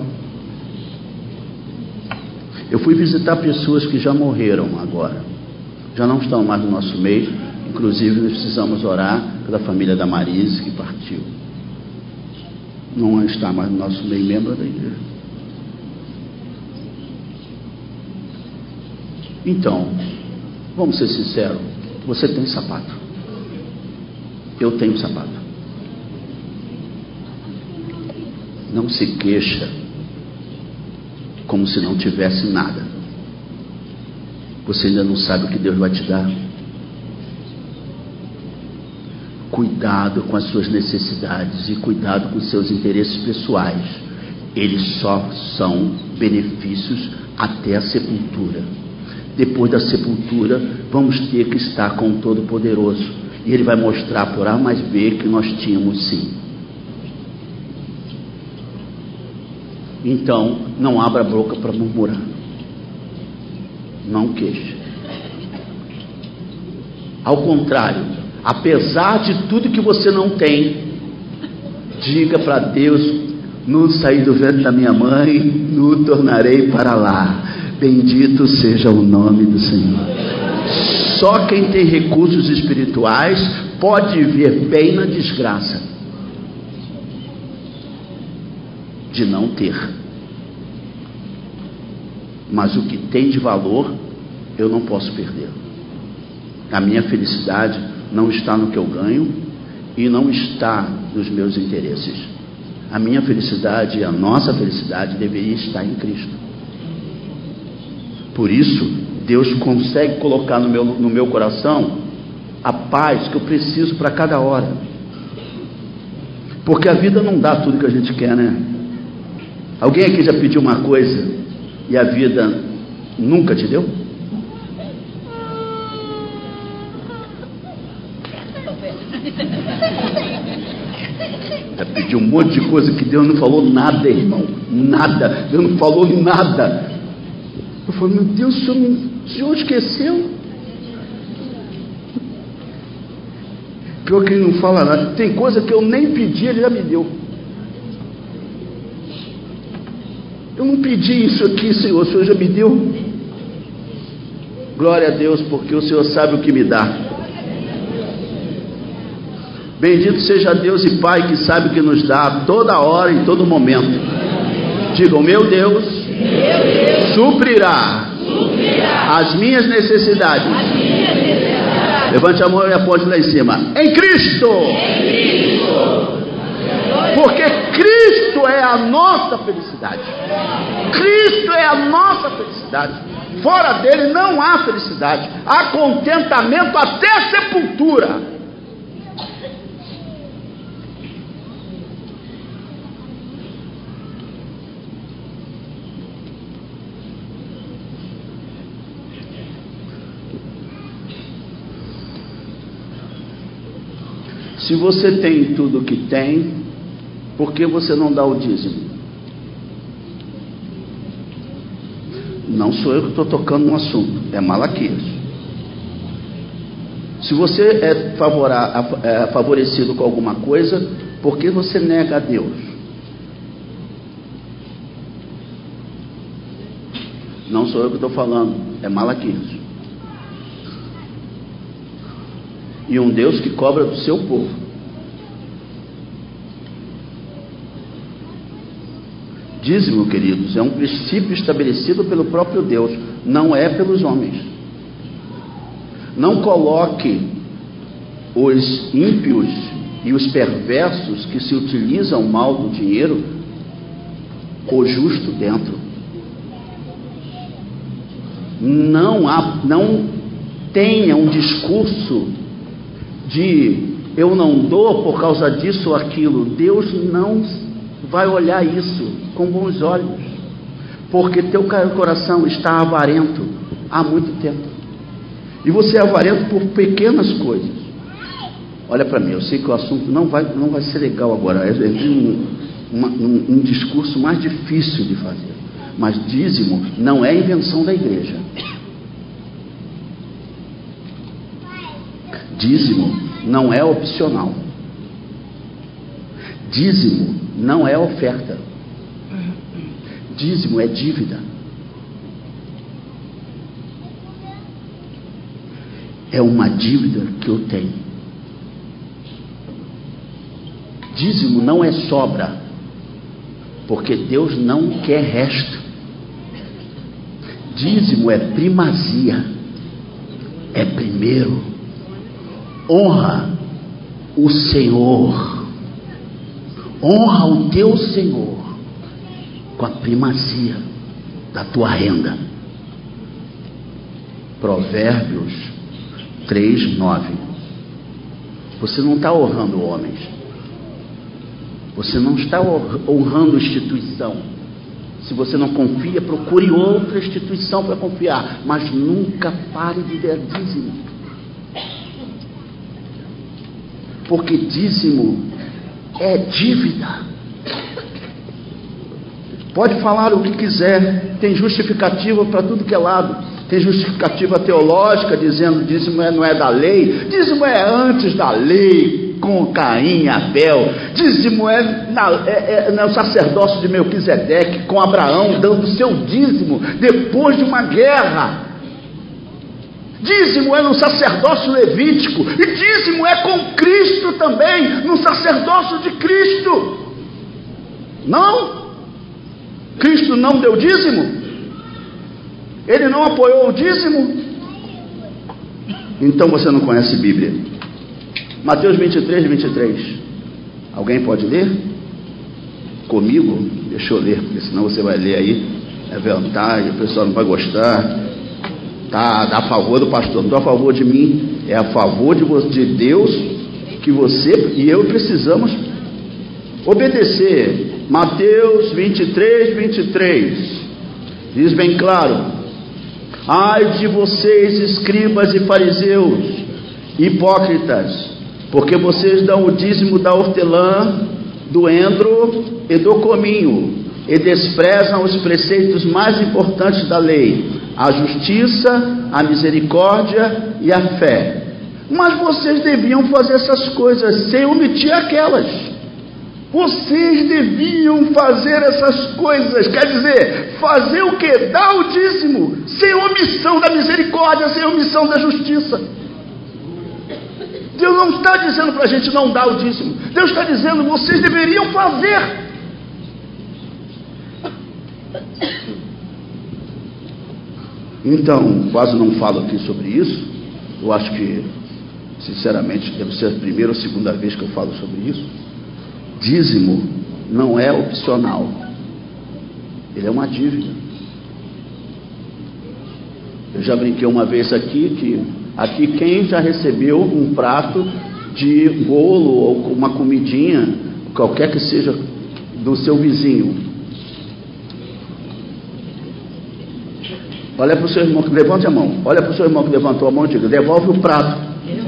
Eu fui visitar pessoas que já morreram agora. Já não estão mais no nosso meio. Inclusive, nós precisamos orar pela família da Marise, que partiu. Não está mais no nosso meio, membro da igreja. Então, vamos ser sinceros, você tem sapato. Eu tenho sapato. Não se queixa como se não tivesse nada. Você ainda não sabe o que Deus vai te dar. Cuidado com as suas necessidades e cuidado com os seus interesses pessoais. Eles só são benefícios até a sepultura. Depois da sepultura, vamos ter que estar com o Todo-Poderoso. E Ele vai mostrar por A mais B que nós tínhamos sim. Então, não abra a boca para murmurar. Não queixe. Ao contrário, apesar de tudo que você não tem, diga para Deus: no sair do ventre da minha mãe, no tornarei para lá. Bendito seja o nome do Senhor. Só quem tem recursos espirituais pode ver bem na desgraça de não ter. Mas o que tem de valor, eu não posso perder. A minha felicidade não está no que eu ganho e não está nos meus interesses. A minha felicidade e a nossa felicidade deveria estar em Cristo. Por isso, Deus consegue colocar no meu coração a paz que eu preciso para cada hora. Porque a vida não dá tudo que a gente quer, né? Alguém aqui já pediu uma coisa e a vida nunca te deu? Já pediu um monte de coisa que Deus não falou nada, irmão. Nada. Deus não falou nada. Eu falei: meu Deus, o Senhor esqueceu? Pior que Ele não fala nada. Tem coisa que eu nem pedi, Ele já me deu. Eu não pedi isso aqui, Senhor, o Senhor já me deu. Glória a Deus, porque o Senhor sabe o que me dá. Bendito seja Deus e Pai, que sabe o que nos dá a toda hora e todo momento. Digam: meu Deus suprirá as minhas necessidades. Levante a mão e aponte lá em cima. Em Cristo! Porque Cristo é a nossa felicidade. Cristo é a nossa felicidade. Fora dele não há felicidade. Há contentamento até a sepultura. Se você tem tudo o que tem, por que você não dá o dízimo? Não sou eu que estou tocando no assunto, é Malaquias. Se você é favorecido com alguma coisa, por que você nega a Deus? Não sou eu que estou falando, é Malaquias. E um Deus que cobra do seu povo. Dízimo, queridos, é um princípio estabelecido pelo próprio Deus, não é pelos homens. Não coloque os ímpios e os perversos que se utilizam mal do dinheiro, o justo dentro. Não tenha um discurso de eu não dou por causa disso ou aquilo. Deus não vai olhar isso com bons olhos, porque teu coração está avarento há muito tempo, e você é avarento por pequenas coisas. Olha para mim, eu sei que o assunto não vai ser legal agora, é um discurso mais difícil de fazer, mas dízimo não é invenção da igreja. Dízimo não é opcional. Dízimo não é oferta. Dízimo é dívida. É uma dívida que eu tenho. Dízimo não é sobra, porque Deus não quer resto. Dízimo é primazia, é primeiro. Honra o Senhor, honra o teu Senhor com a primazia da tua renda. Provérbios 3:9. Você não está honrando homens. Você não está honrando instituição. Se você não confia, procure outra instituição para confiar. Mas nunca pare de dar dízimo. Porque dízimo é dívida. Pode falar o que quiser. Tem justificativa para tudo que é lado. Tem justificativa teológica dizendo que dízimo não é da lei. Dízimo é antes da lei, com Caim e Abel. Dízimo é no sacerdócio de Melquisedeque, com Abraão dando seu dízimo depois de uma guerra. Dízimo é no sacerdócio levítico. E dízimo é com Cristo também, no sacerdócio de Cristo. Não? Cristo não deu dízimo? Ele não apoiou o dízimo? Então você não conhece Bíblia. Mateus 23:23. Alguém pode ler? Comigo? Deixa eu ler, porque senão você vai ler aí, e o pessoal não vai gostar. Tá a favor do pastor, não estou a favor de mim, é a favor de Deus, que você e eu precisamos obedecer. Mateus 23:23 diz bem claro: ai de vocês, escribas e fariseus, hipócritas, porque vocês dão o dízimo da hortelã, do endro e do cominho, e desprezam os preceitos mais importantes da lei, a justiça, a misericórdia e a fé. Mas vocês deviam fazer essas coisas sem omitir aquelas. Vocês deviam fazer essas coisas, quer dizer, fazer o que? Dar o dízimo, sem omissão da misericórdia, sem omissão da justiça. Deus não está dizendo para a gente não dar o dízimo. Deus está dizendo, vocês deveriam fazer. Então, quase não falo aqui sobre isso. Eu acho que, sinceramente, deve ser a primeira ou segunda vez que eu falo sobre isso. Dízimo não é opcional. Ele é uma dívida. Eu já brinquei uma vez aqui que aqui quem já recebeu um prato de bolo ou uma comidinha, qualquer que seja, do seu vizinho? Olha para o seu irmão que levante a mão. Olha para o seu irmão que levantou a mão e diga: devolve o prato.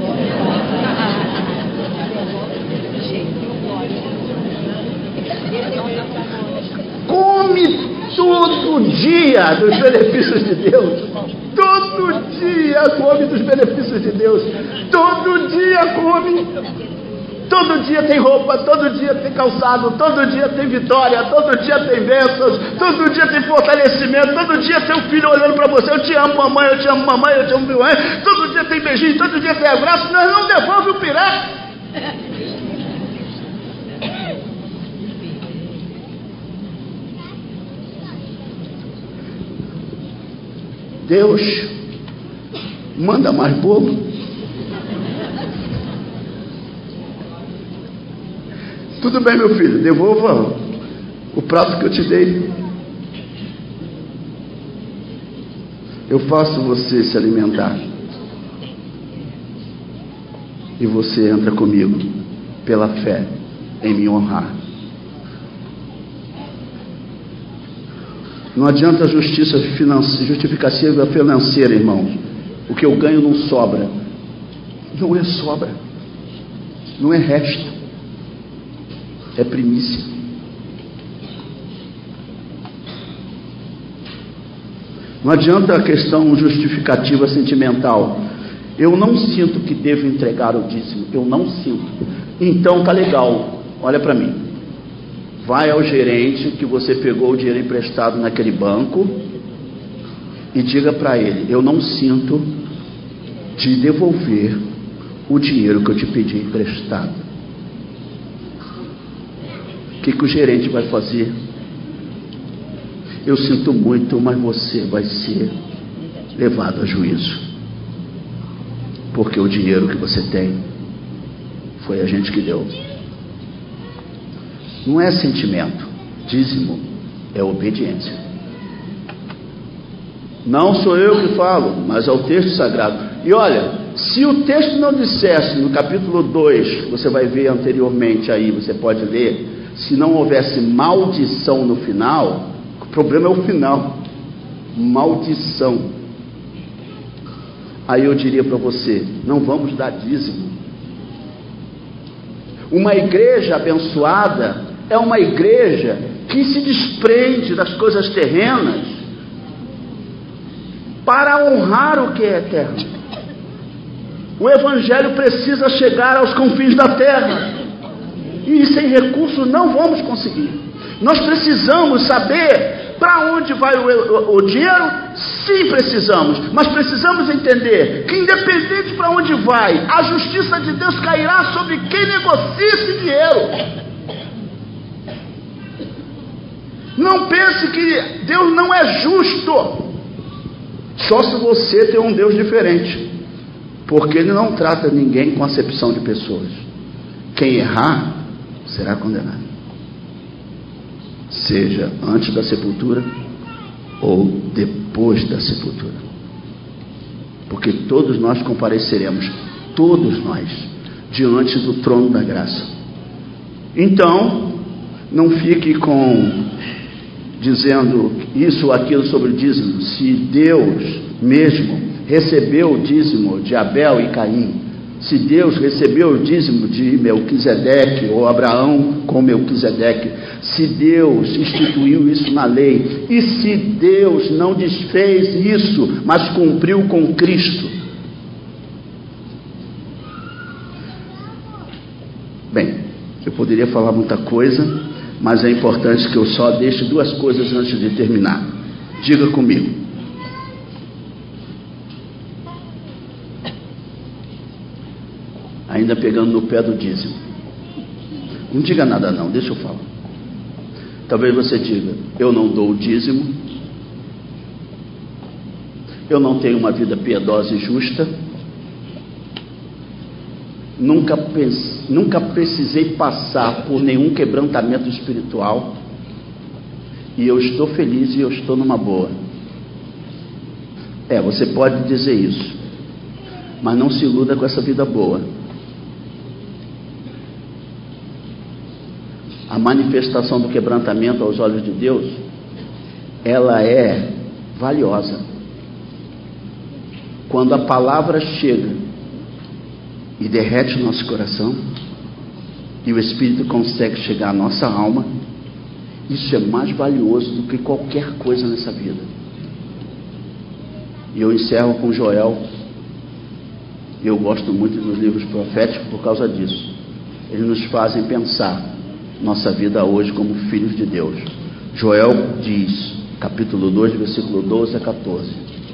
Come todo dia dos benefícios de Deus. Todo dia come dos benefícios de Deus. Todo dia come. Todo dia tem roupa, todo dia tem calçado, todo dia tem vitória, todo dia tem bênçãos, todo dia tem fortalecimento, todo dia tem um filho olhando para você: eu te amo mamãe, eu te amo mamãe, eu te amo mamãe. Todo dia tem beijinho, todo dia tem abraço. Nós não devolve o pirata. Deus manda mais bolo. Tudo bem, meu filho, devolva o prato que eu te dei. Eu faço você se alimentar. E você entra comigo pela fé em me honrar. Não adianta justiça justificativa financeira, irmãos. O que eu ganho não sobra. Não é sobra. Não é resto. É primícia. Não adianta a questão justificativa sentimental. Eu não sinto que devo entregar o dízimo. Eu não sinto. Então tá legal. Olha para mim. Vai ao gerente que você pegou o dinheiro emprestado naquele banco e diga para ele: eu não sinto de devolver o dinheiro que eu te pedi emprestado. O que o gerente vai fazer? Eu sinto muito, mas você vai ser levado a juízo, porque o dinheiro que você tem foi a gente que deu. Não é sentimento. Dízimo é obediência. Não sou eu que falo, mas é o texto sagrado. E olha, se o texto não dissesse no capítulo 2, você vai ver anteriormente aí, você pode ler, se não houvesse maldição no final, o problema é o final. Maldição. Aí eu diria para você, não vamos dar dízimo. Uma igreja abençoada é uma igreja que se desprende das coisas terrenas para honrar o que é eterno. O evangelho precisa chegar aos confins da terra, e sem recursos não vamos conseguir. Nós precisamos saber para onde vai o dinheiro. Sim, precisamos, mas precisamos entender que independente para onde vai, a justiça de Deus cairá sobre quem negocia esse dinheiro. Não pense que Deus não é justo, só se você tem um Deus diferente, porque Ele não trata ninguém com acepção de pessoas. Quem errar será condenado, seja antes da sepultura ou depois da sepultura, porque todos nós compareceremos, todos nós, diante do trono da graça. Então, não fique dizendo isso ou aquilo sobre o dízimo. Se Deus mesmo recebeu o dízimo de Abel e Caim, se Deus recebeu o dízimo de Melquisedeque, ou Abraão com Melquisedeque, se Deus instituiu isso na lei, e se Deus não desfez isso, mas cumpriu com Cristo. Bem, eu poderia falar muita coisa, mas é importante que eu só deixe duas coisas antes de terminar. Diga comigo. Ainda pegando no pé do dízimo. Não diga nada não, deixa eu falar. Talvez você diga, eu não dou o dízimo, eu não tenho uma vida piedosa e justa, nunca precisei passar por nenhum quebrantamento espiritual, e eu estou feliz e eu estou numa boa. Você pode dizer isso, mas não se iluda com essa vida boa. A manifestação do quebrantamento aos olhos de Deus, ela é valiosa. Quando a palavra chega e derrete o nosso coração, e o Espírito consegue chegar à nossa alma, isso é mais valioso do que qualquer coisa nessa vida. E eu encerro com Joel. Eu gosto muito dos livros proféticos por causa disso. Eles nos fazem pensar nossa vida hoje como filhos de Deus. Joel diz, capítulo 2, versículo 12 a 14: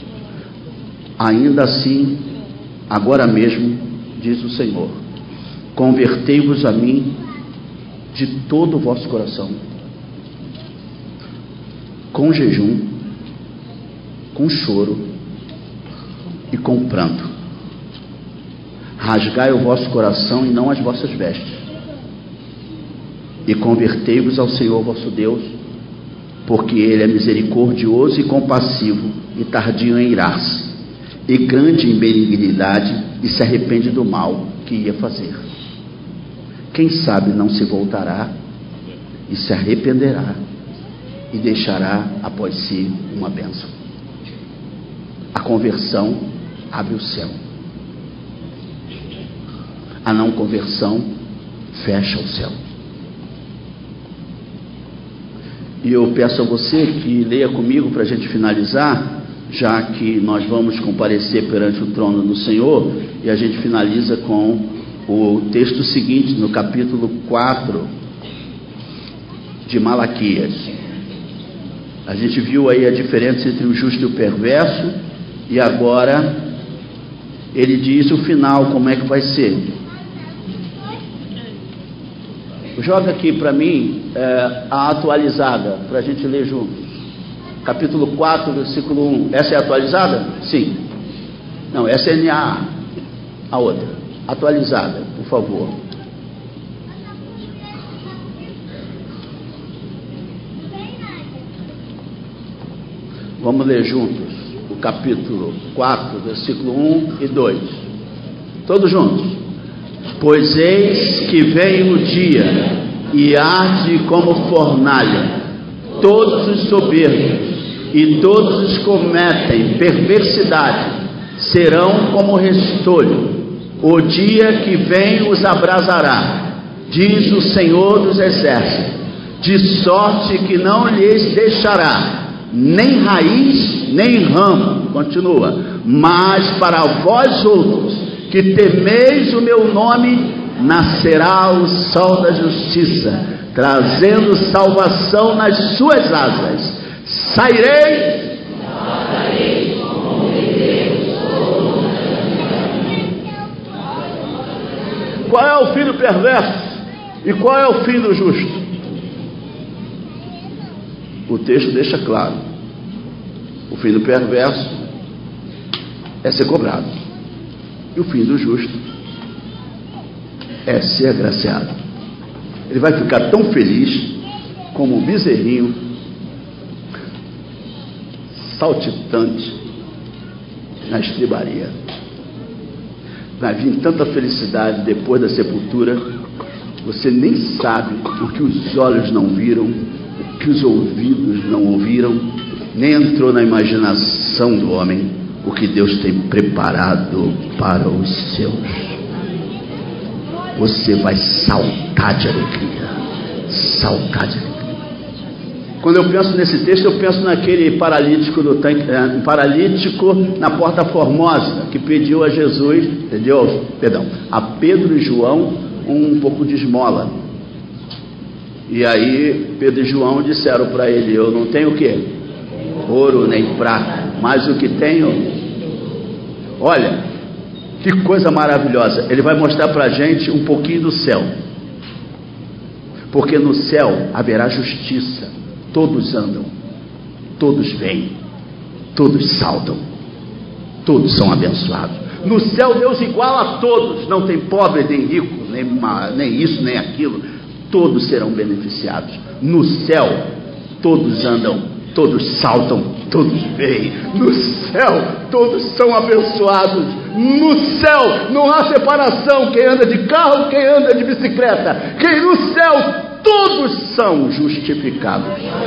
ainda assim, agora mesmo, diz o Senhor, convertei-vos a mim de todo o vosso coração, com jejum, com choro e com pranto. Rasgai o vosso coração e não as vossas vestes, e convertei-vos ao Senhor vosso Deus, porque Ele é misericordioso e compassivo, e tardio em irar-se, e grande em benignidade, e se arrepende do mal que ia fazer. Quem sabe não se voltará e se arrependerá, e deixará após si uma bênção. A conversão abre o céu, a não conversão fecha o céu. E eu peço a você que leia comigo para a gente finalizar, já que nós vamos comparecer perante o trono do Senhor, e a gente finaliza com o texto seguinte, no capítulo 4 de Malaquias. A gente viu aí a diferença entre o justo e o perverso, e agora ele diz o final, como é que vai ser. Joga aqui para mim a atualizada, para a gente ler juntos. Capítulo 4, versículo 1. Essa é a atualizada? Sim. Não, essa é a outra. Atualizada, por favor. Vamos ler juntos. capítulo 4, versículo 1 e 2. Todos juntos. Pois eis que vem o dia, e arde como fornalha todos os soberbos, e todos os que cometem perversidade serão como restolho. O dia que vem os abrasará, diz o Senhor dos Exércitos, de sorte que não lhes deixará nem raiz nem ramo. Continua. Mas para vós outros que temeis o meu nome, nascerá o sol da justiça, trazendo salvação nas suas asas. Sairei. Qual é o fim do perverso e qual é o fim do justo? O texto deixa claro: o fim do perverso é ser cobrado, e o fim do justo é ser agraciado. Ele vai ficar tão feliz como um bezerrinho saltitante na estribaria. Vai vir tanta felicidade depois da sepultura, você nem sabe o que os olhos não viram, o que os ouvidos não ouviram, nem entrou na imaginação do homem o que Deus tem preparado para os seus. Você vai saltar de alegria, saltar de alegria. Quando eu penso nesse texto, eu penso naquele paralítico do tanque, paralítico na Porta Formosa, que pediu a Jesus, a Pedro e João um pouco de esmola. E aí Pedro e João disseram para ele: eu não tenho o quê? Ouro nem prata, mas o que tenho, olha, que coisa maravilhosa. Ele vai mostrar para a gente um pouquinho do céu, porque no céu haverá justiça. Todos andam, todos vêm, todos saltam, todos são abençoados. No céu Deus iguala a todos, não tem pobre nem rico, nem isso nem aquilo, todos serão beneficiados. No céu todos andam, todos saltam, todos vêm. No céu todos são abençoados. No céu não há separação, quem anda de carro, quem anda de bicicleta. Quem no céu todos são justificados.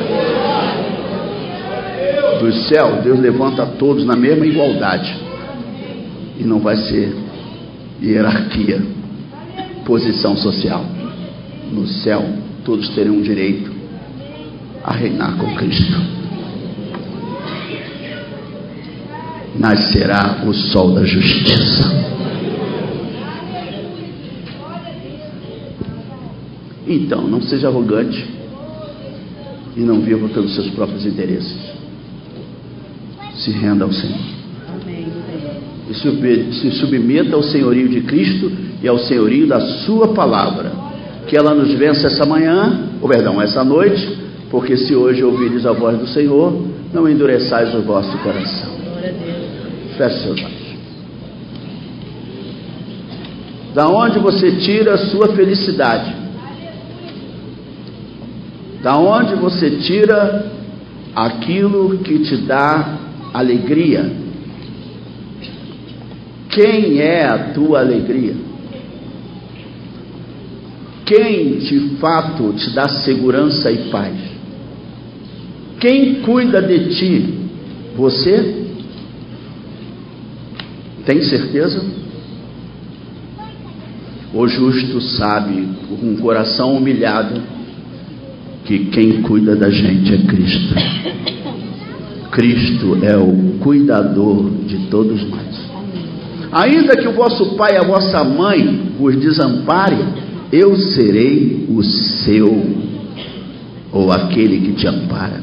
Do céu Deus levanta todos na mesma igualdade, e não vai ser hierarquia, posição social. No céu todos terão direito a reinar com Cristo. Nascerá o sol da justiça. Então, não seja arrogante e não viva pelos seus próprios interesses. Se renda ao Senhor. E se submeta ao senhorio de Cristo e ao senhorio da sua palavra. Que ela nos vença essa noite, porque se hoje ouvires a voz do Senhor, não endureçais o vosso coração. Feche seus olhos. Da onde você tira a sua felicidade? Da onde você tira aquilo que te dá alegria? Quem é a tua alegria? Quem de fato te dá segurança e paz? Quem cuida de ti? Você? Tem certeza? O justo sabe, com um coração humilhado, que quem cuida da gente é Cristo. Cristo é o cuidador de todos nós. Ainda que o vosso pai e a vossa mãe vos desamparem, eu serei o seu, ou aquele que te ampara.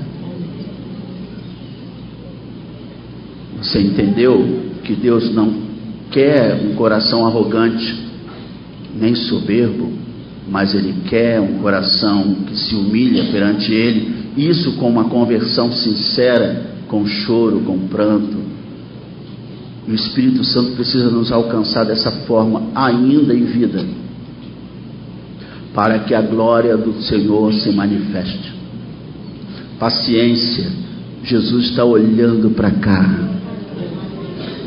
Você entendeu que Deus não quer um coração arrogante, nem soberbo, mas Ele quer um coração que se humilha perante Ele, isso com uma conversão sincera, com choro, com pranto. E o Espírito Santo precisa nos alcançar dessa forma ainda em vida, para que a glória do Senhor se manifeste. Paciência, Jesus está olhando para cá,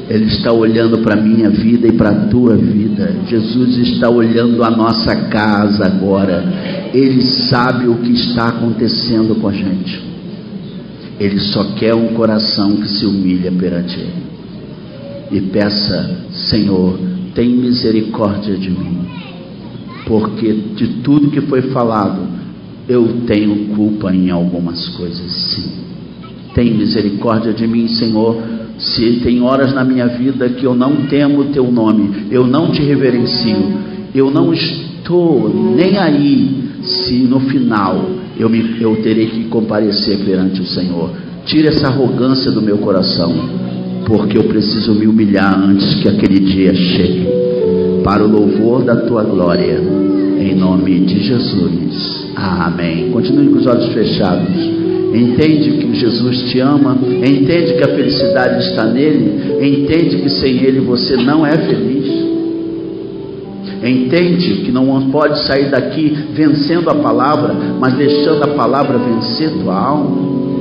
Ele está olhando para a minha vida e para a tua vida. Jesus está olhando a nossa casa agora. Ele sabe o que está acontecendo com a gente. Ele só quer um coração que se humilha perante Ele. E peça: Senhor, tem misericórdia de mim, porque de tudo que foi falado, eu tenho culpa em algumas coisas, sim. Tem misericórdia de mim, Senhor. Se tem horas na minha vida que eu não temo o teu nome, eu não te reverencio, eu não estou nem aí se no final eu terei que comparecer perante o Senhor. Tira essa arrogância do meu coração, porque eu preciso me humilhar antes que aquele dia chegue, para o louvor da tua glória, em nome de Jesus. Amém. Continue com os olhos fechados. Entende que Jesus te ama, entende que a felicidade está nele, entende que sem ele você não é feliz, entende que não pode sair daqui vencendo a palavra, mas deixando a palavra vencer tua alma.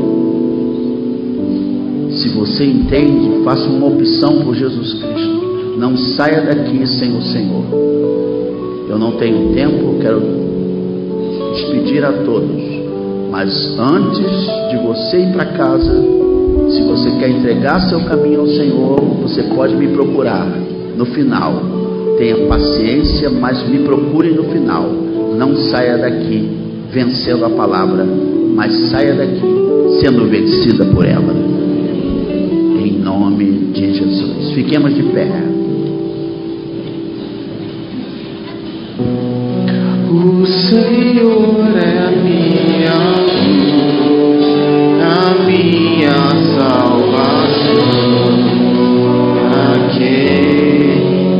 Se você entende, faça uma opção por Jesus Cristo. Não saia daqui sem o Senhor. Eu não tenho tempo, quero despedir a todos. Mas antes de você ir para casa, se você quer entregar seu caminho ao Senhor, você pode me procurar no final. Tenha paciência, mas me procure no final. Não saia daqui vencendo a palavra, mas saia daqui sendo vencida por ela. Em nome de Jesus. Fiquemos de pé. O Senhor é a minha luz, a minha salvação, a quem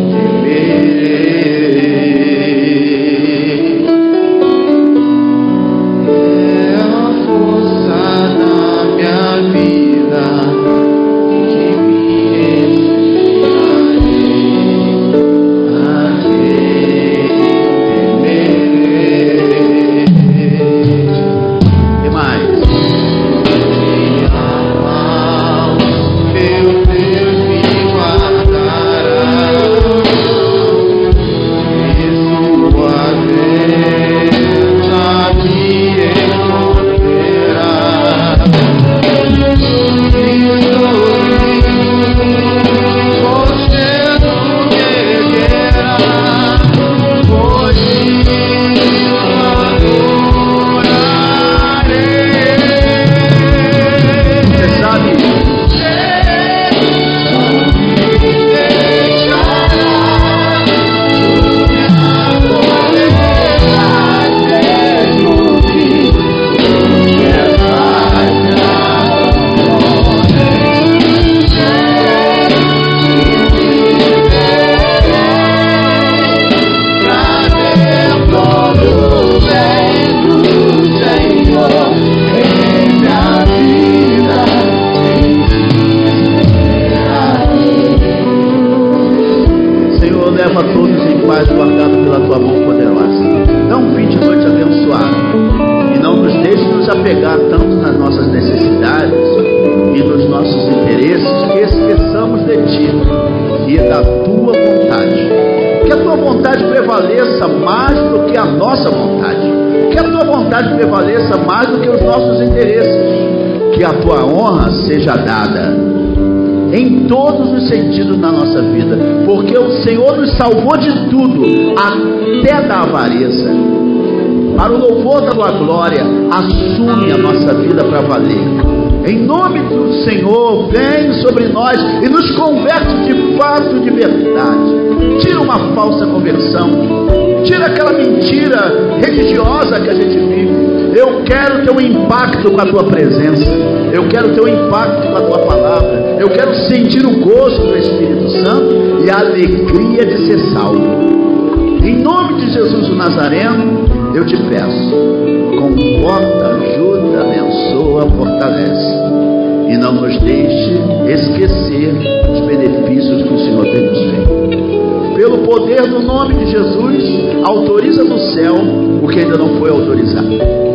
temerei. É a força da minha vida que me ensinarei, a quem prevaleça mais do que os nossos interesses, que a tua honra seja dada em todos os sentidos na nossa vida, porque o Senhor nos salvou de tudo, até da avareza. Para o louvor da tua glória, assume a nossa vida para valer. Em nome do Senhor, vem sobre nós e nos converte de fato, de verdade. Tira uma falsa conversão, tira aquela mentira religiosa que a gente vive. Eu quero ter um impacto com a tua presença, eu quero ter um impacto com a tua palavra, eu quero sentir o gosto do Espírito Santo e a alegria de ser salvo. Em nome de Jesus o Nazareno, eu te peço, conforta, ajuda, abençoa, fortalece, e não nos deixe esquecer os benefícios que o Senhor tem nos feito. Pelo poder do nome de Jesus, autoriza no céu o que ainda não foi autorizado.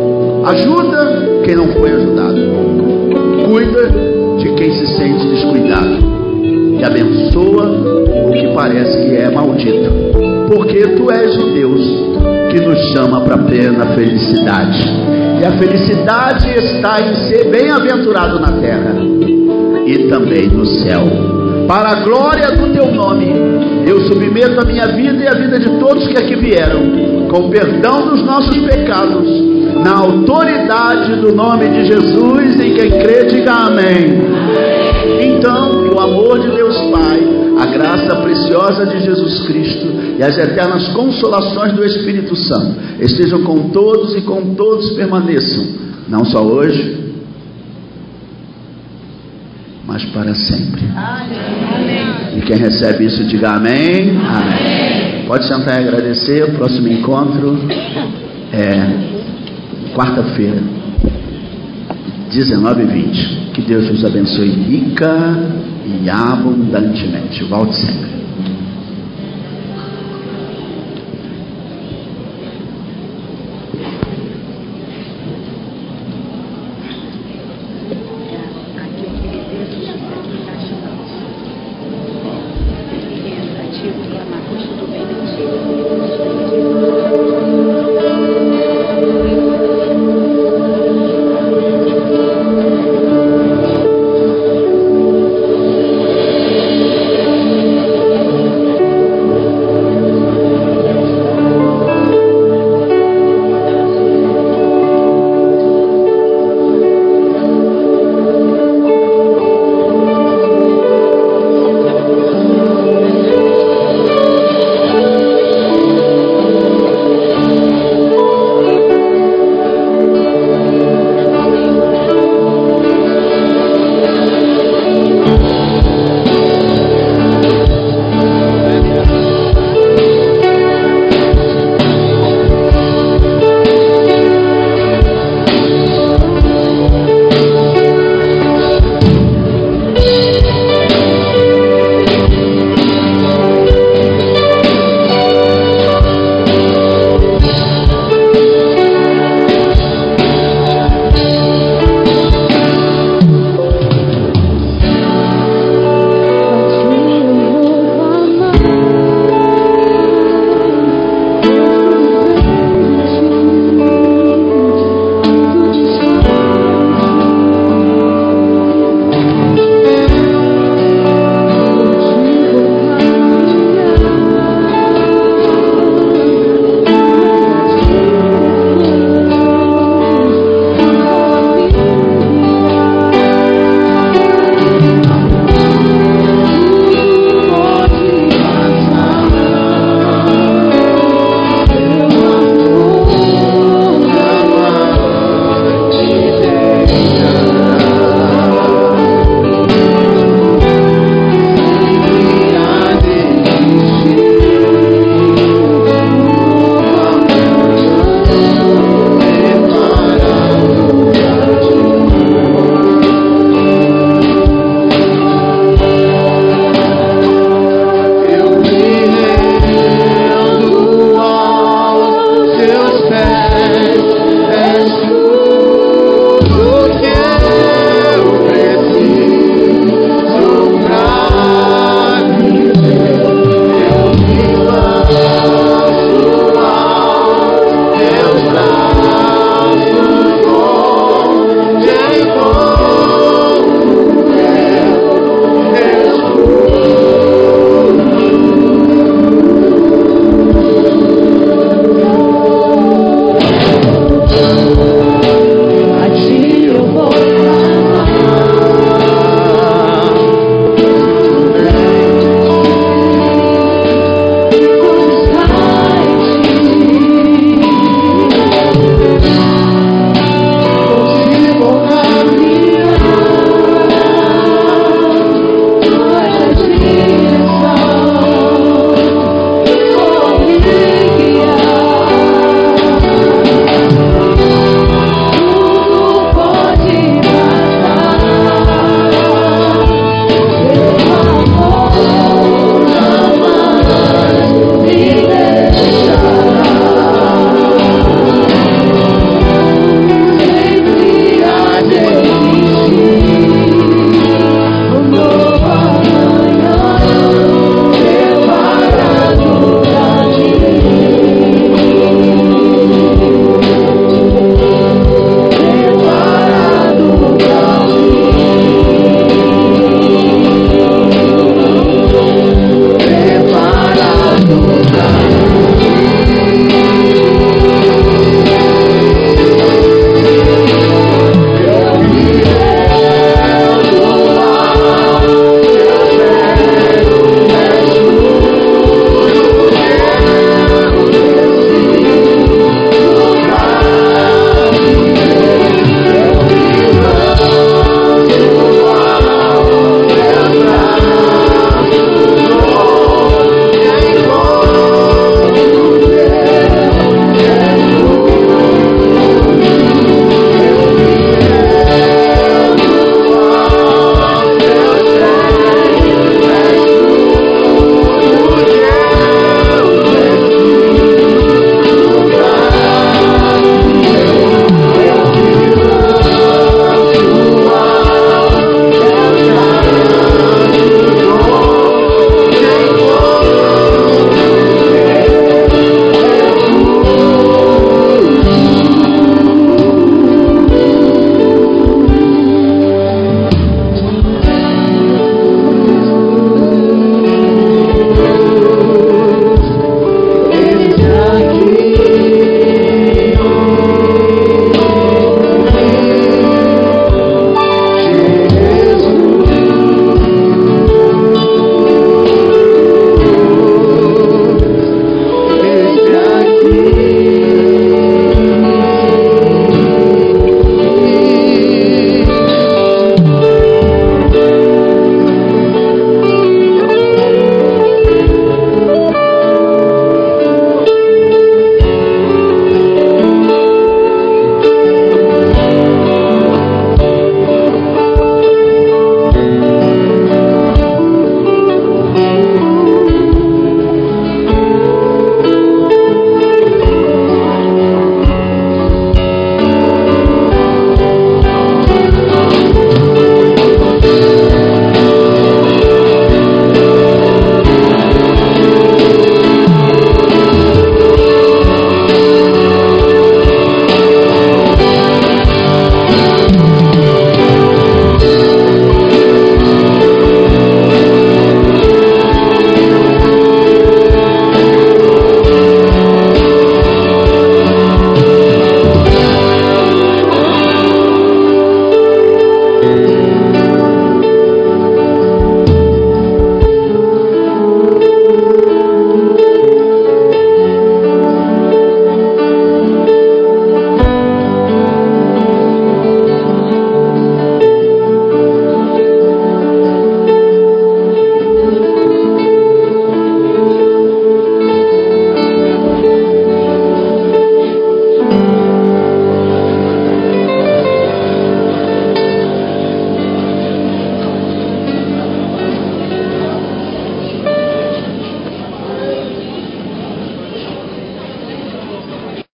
Ajuda quem não foi ajudado. Cuida de quem se sente descuidado. e abençoa o que parece que é maldito, porque tu és o Deus que nos chama para a plena felicidade, e a felicidade está em ser bem-aventurado na terra e também no céu. Para a glória do teu nome, eu submeto a minha vida e a vida de todos que aqui vieram, com o perdão dos nossos pecados, na autoridade do nome de Jesus, e quem crê diga amém. Então, que o amor de Deus Pai, a graça preciosa de Jesus Cristo e as eternas consolações do Espírito Santo estejam com todos e com todos permaneçam, não só hoje, mas para sempre. Amém. E quem recebe isso diga amém. Amém. Pode sentar e agradecer. O próximo encontro é quarta-feira, 19h20. Que Deus nos abençoe rica e abundantemente. Volte sempre.